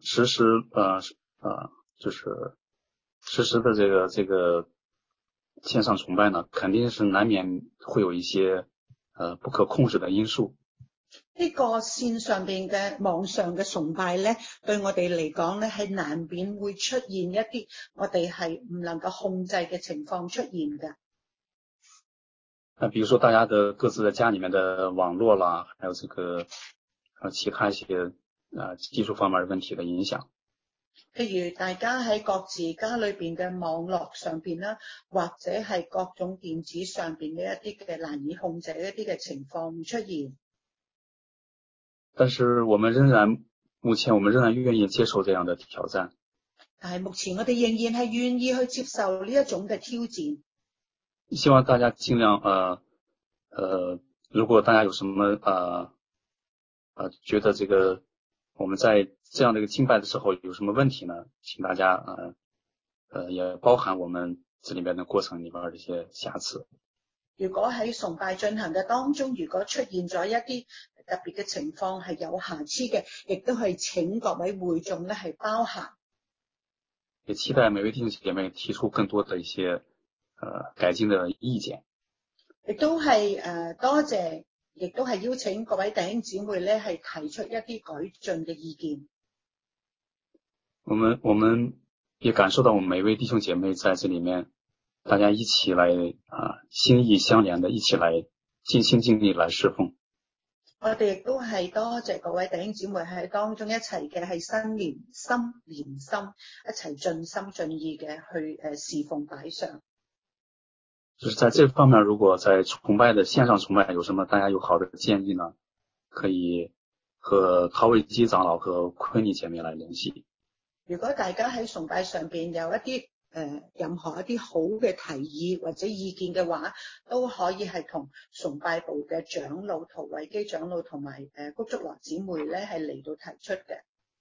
就是實時的這個線上崇拜呢，肯定是難免會有一些不可控制的因素。 呢個線上邊嘅網上嘅崇拜咧，對我哋嚟講咧係難免會出現一啲我哋係唔能夠控制嘅情況出現嘅。 比如說大家的各自的家裏面的網絡啦，還有這個其他一些技術方面的問題的影響。 譬如大家喺各自家裏邊嘅網絡上邊啦，或者係各種電子上邊嘅一啲嘅難以控制一啲嘅情況出現。 但是目前我們仍然願意接受這樣的挑戰。 但係目前我哋仍然係願意去接受呢一種嘅挑戰。 希望大家盡量如果大家有什麼覺得這個我們在這樣的一個敬拜的時候有什麼問題呢，請大家也包含我們這裡面的過程裡面的一些瑕疵。 如果喺崇拜進行嘅當中，如果出現咗一啲特別嘅情況係有瑕疵嘅，亦都係請各位會眾咧係包涵。 也期待每位弟兄姐妹提出更多的一些改進的意見。 亦都係多謝，亦都係邀請各位弟兄姊妹咧係提出一啲改進嘅意見。 我們也感受到我們每位弟兄姐妹在這裡面，大家一起來心意相連的，一起來盡心盡力來侍奉。 我哋亦都係多謝各位弟兄姊妹喺當中一齊嘅係心連心，一齊盡心盡意嘅去侍奉擺上。 就是在這方面，如果在崇拜的線上崇拜有什麼大家有好的建議呢，可以和陶偉基長老和昆妮姐妹來聯繫。 如果大家喺崇拜上邊有一啲任何一啲好嘅提議或者意見嘅話，都可以係同崇拜部嘅長老陶偉基長老同埋谷竹羅姊妹咧係嚟到提出嘅。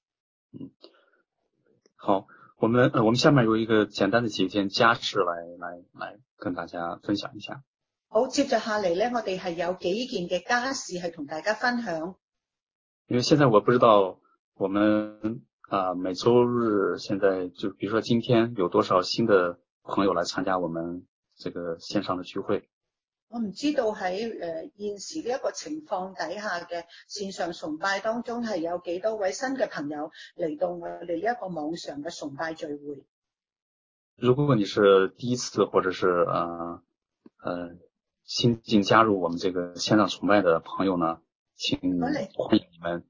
好，我們下面有一個簡單的幾件家事來跟大家分享一下。 好，接着下嚟咧，我哋係有幾件嘅家事係同大家分享。 因為現在我不知道我們每周日現在就比如說今天有多少新的朋友來參加我們這個線上的聚會。 我唔知道喺現時呢一個情況底下嘅線上崇拜當中係有幾多位新嘅朋友嚟到我哋呢一個網上嘅崇拜聚會。 如果你是第一次或者是新進加入我們這個線上崇拜的朋友呢，請歡迎你們。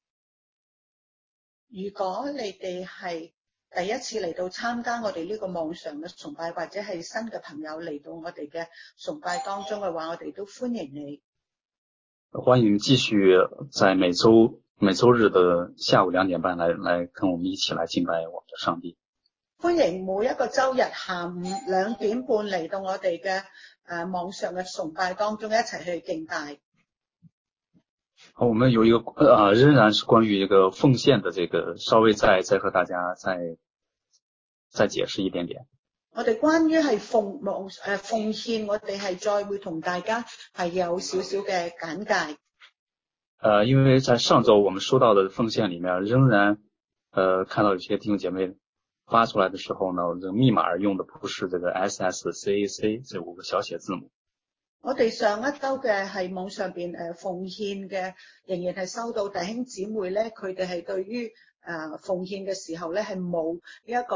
如果你哋係第一次嚟到參加我哋呢個網上嘅崇拜，或者係新嘅朋友嚟到我哋嘅崇拜當中嘅話，我哋都歡迎你。 歡迎繼續在每周日的下午2點半來跟我們一起來敬拜我們的上帝。 歡迎每一個周日下午2點半嚟到我哋嘅網上嘅崇拜當中一齊去敬拜。 好，我们有一个仍然是关于一个奉献的这个，稍微再和大家再解释一点点。 我哋關於係奉獻，我哋係再會同大家係有少少嘅簡介。 因为在上周我们收到的奉献里面，仍然看到有些弟兄姐妹发出来的时候呢，这个密码用的不是这个 SSCAC 这5个小写字母。 我哋上一周嘅係網上邊奉獻嘅，仍然係收到弟兄姊妹咧，佢哋係對於奉獻嘅時候咧係冇呢一個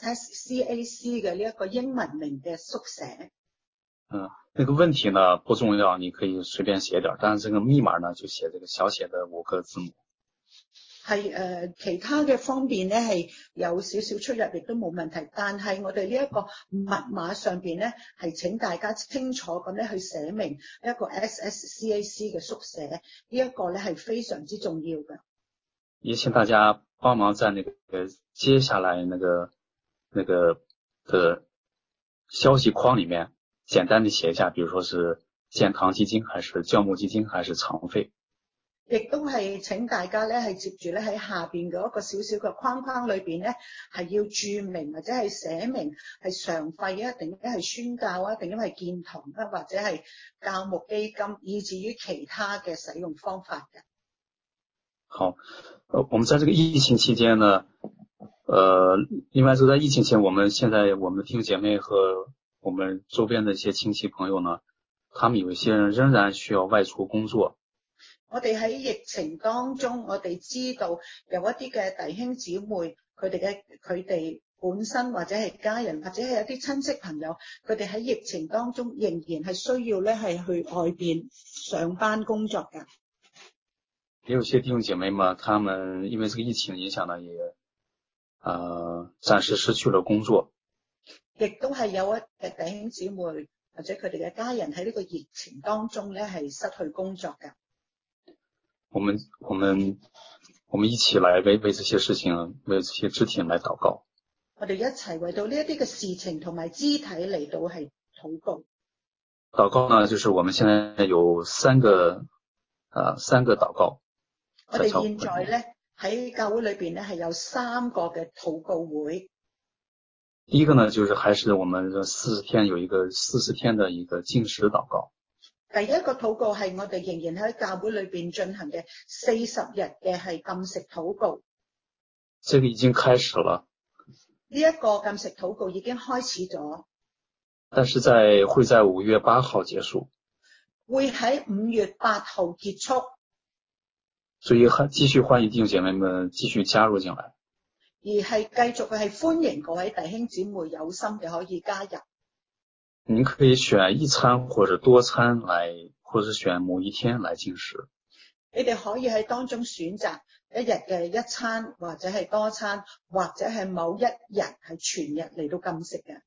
SSCAC 嘅呢一個英文名嘅縮寫。 那个問題呢不重要，你可以隨便寫點，但是這個密碼呢就寫這個小寫的5個字母。 係其他嘅方面咧係有少少出入，亦都冇問題。但係我哋呢一個密碼上邊咧係請大家清楚咁咧去寫明一個 SSCAC 嘅縮寫，呢一個咧係非常之重要嘅。 也請大家幫忙在那個接下來那個的消息框裡面簡單的寫一下，比如說是建堂基金，還是教牧基金，還是常費。 亦都係請大家咧係接住咧喺下邊嗰一個少少嘅框框裏邊咧係要註明或者係寫明係常費啊，定係宣教啊，定係建堂啊，或者係教牧基金，以至於其他嘅使用方法嘅。 好，我們在這個疫情期間呢，另外是在疫情前，我們現在我們弟兄姐妹和我們周邊的一些親戚朋友呢，他們有一些人仍然需要外出工作。 我哋喺疫情當中，我哋知道有一啲嘅弟兄姊妹，佢哋本身或者係家人，或者係一啲親戚朋友，佢哋喺疫情當中仍然係需要咧係去外邊上班工作嘅。 也有些弟兄姐妹嘛，他們因為這個疫情影響呢，也暫時失去了工作。 亦都係有一啲弟兄姊妹或者佢哋嘅家人喺呢個疫情當中咧係失去工作嘅。 我們一起來為這些事情，為這些肢體來禱告。 我哋一齊為到呢一啲嘅事情同埋肢體嚟到係禱告。 禱告呢，就是我們現在有三個禱告。 我哋現在咧喺教會裏邊咧係有3個嘅禱告會。 第一個呢，就是還是我們40天有一個40天的一個禁食禱告。 第一個禱告係我哋仍然喺教會裏邊進行嘅40日嘅係禁食禱告。 這個已經開始了。 呢一個禁食禱告已經開始咗。 但是會在5月8號結束。 會喺5月8號結束。 所以繼續歡迎弟兄姐妹們繼續加入進來。 而係繼續係歡迎各位弟兄姊妹有心嘅可以加入。 您可以選一餐或者多餐來，或者選某一天來禁食。 你哋可以喺當中選擇一日嘅一餐，或者係多餐，或者係某一日係全日嚟到禁食嘅。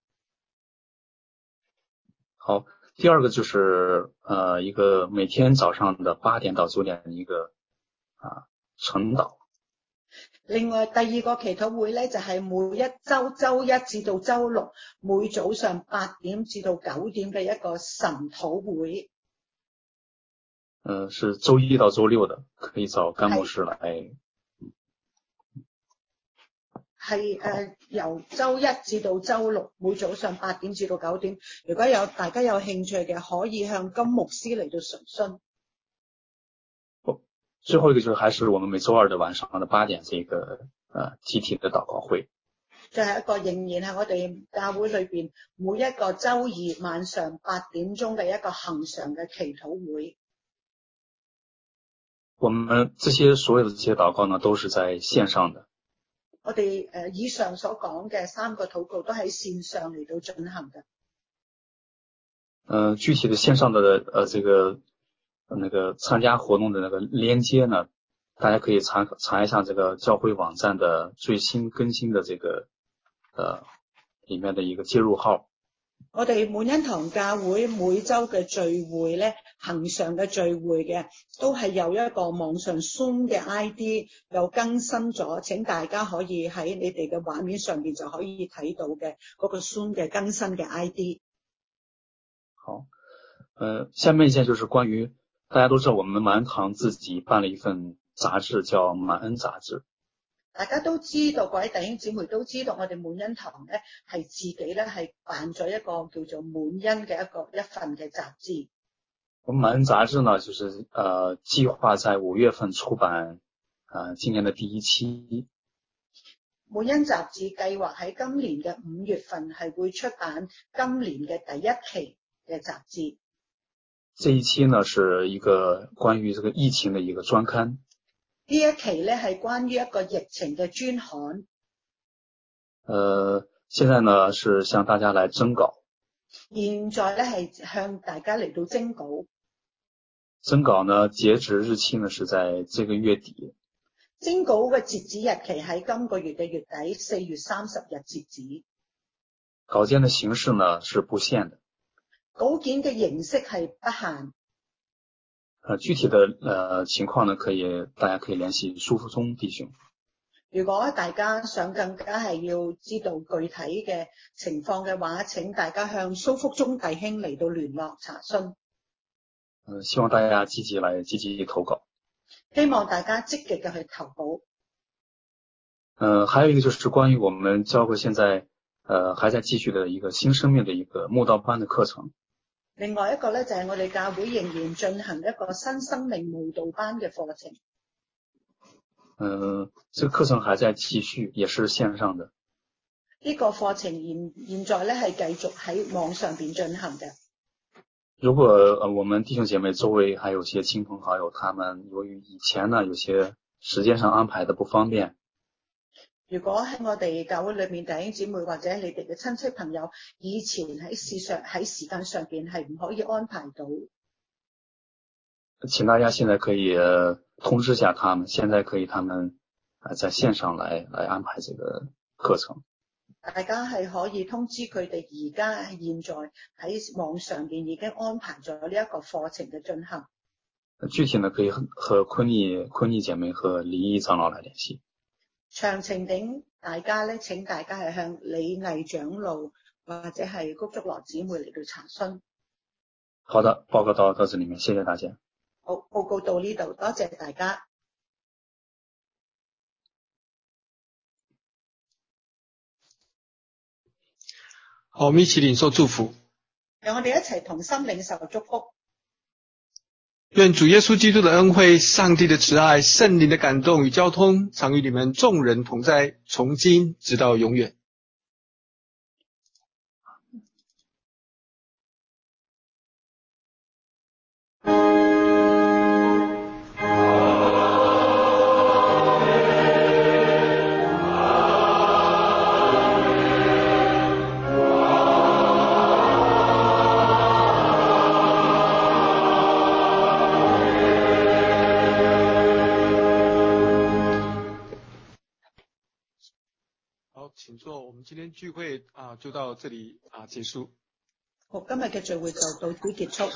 好，第二個就是一個每天早上的8點到9點的一個晨禱。 另外第二個祈禱會咧就係每一周一至到周六每早上8點至到9點嘅一個晨禱會。 是周一到周六的，可以找甘牧師來。 係由周一至到周六每早上8點至到9點，如果大家有興趣嘅，可以向甘牧師嚟到詢詢。 最後一個就是還是我們每周二的晚上的8點這個集體的禱告會。 最後一個仍然係我哋教會裏邊每一個周二晚上8點鐘嘅一個恆常嘅祈禱會。 我們所有的這些禱告呢，都是在線上的。 我哋以上所講嘅3個禱告都喺線上嚟到進行嘅。 具體的線上的那個參加活動的那個鏈接呢，大家可以查一下這個教會網站的最新更新的這個裡面的一個接入號。 我哋滿恩堂教會每周嘅聚會咧，恆常嘅聚會嘅，都係有一個網上 Zoom 嘅 ID 有更新咗，請大家可以喺你哋嘅畫面上面就可以睇到嘅嗰個 Zoom 嘅更新嘅 ID。 好，下面一件就是關於大家都知道我們滿恩堂自己辦了一份雜誌叫滿恩雜誌。 大家都知道，各位弟兄姊妹都知道，我哋滿恩堂咧係自己咧係辦咗一個叫做滿恩嘅一份嘅雜誌。 我們滿恩雜誌呢，就是計劃在5月份出版今年的第1期。 滿恩雜誌計劃喺今年嘅5月份係會出版今年嘅第1期嘅雜誌。 這一期呢是一個關於這個疫情的一個專刊。 呢一期咧係關於一個疫情嘅專刊。 現在呢是向大家來徵稿。 現在咧係向大家嚟到徵稿。 徵稿呢截止日期呢是在這個月底。 徵稿嘅截止日期喺今個月嘅月底4月30日截止。 稿件的形式呢是不限的。 稿件嘅形式係不限。 具體的情況呢大家可以聯繫蘇福忠弟兄。 如果大家想更加係要知道具體嘅情況嘅話，請大家向蘇福忠弟兄嚟到聯絡查詢。 希望大家積極投稿。 希望大家積極嘅去投稿。 還有一個就是關於我們教會現在還在繼續的一個新生命的一個慕道班的課程。 另外一個咧就係我哋教會仍然進行一個新生命慕道班嘅課程。 這個課程還在繼續，也是線上的。 呢個課程現在咧係繼續喺網上邊進行嘅。 如果我們弟兄姐妹周圍還有些親朋好友，他們由於以前呢有些時間上安排的不方便。 如果喺我哋教會裏面弟兄姊妹或者你哋嘅親戚朋友以前喺時間上邊係唔可以安排到， 請大家現在可以通知下他們，現在可以他們在線上來安排這個課程。 大家係可以通知佢哋而家現在喺網上邊已經安排咗呢一個課程嘅進行。 具體呢可以和坤妮姐妹和李毅長老來聯繫。 詳情等大家咧，請大家係向李毅長老或者係谷竹羅姊妹嚟到查詢。 好的，報告到這裏面，謝謝大家。 好，報告到呢度，多謝大家。 好，我們一起領受祝福。 讓我哋一齊同心領受祝福。 願主耶穌基督的恩惠、上帝的慈愛、聖靈的感動與交通，常與你們眾人同在，從今直到永遠。請坐，我們今天聚會就到這裡結束。 好，今日嘅聚會就到此結束。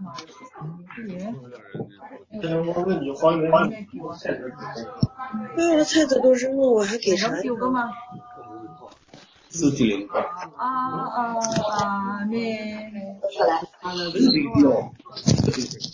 我問你還原我菜的都扔了，我還給啥？ 自己領塊。 那。 這是一定要。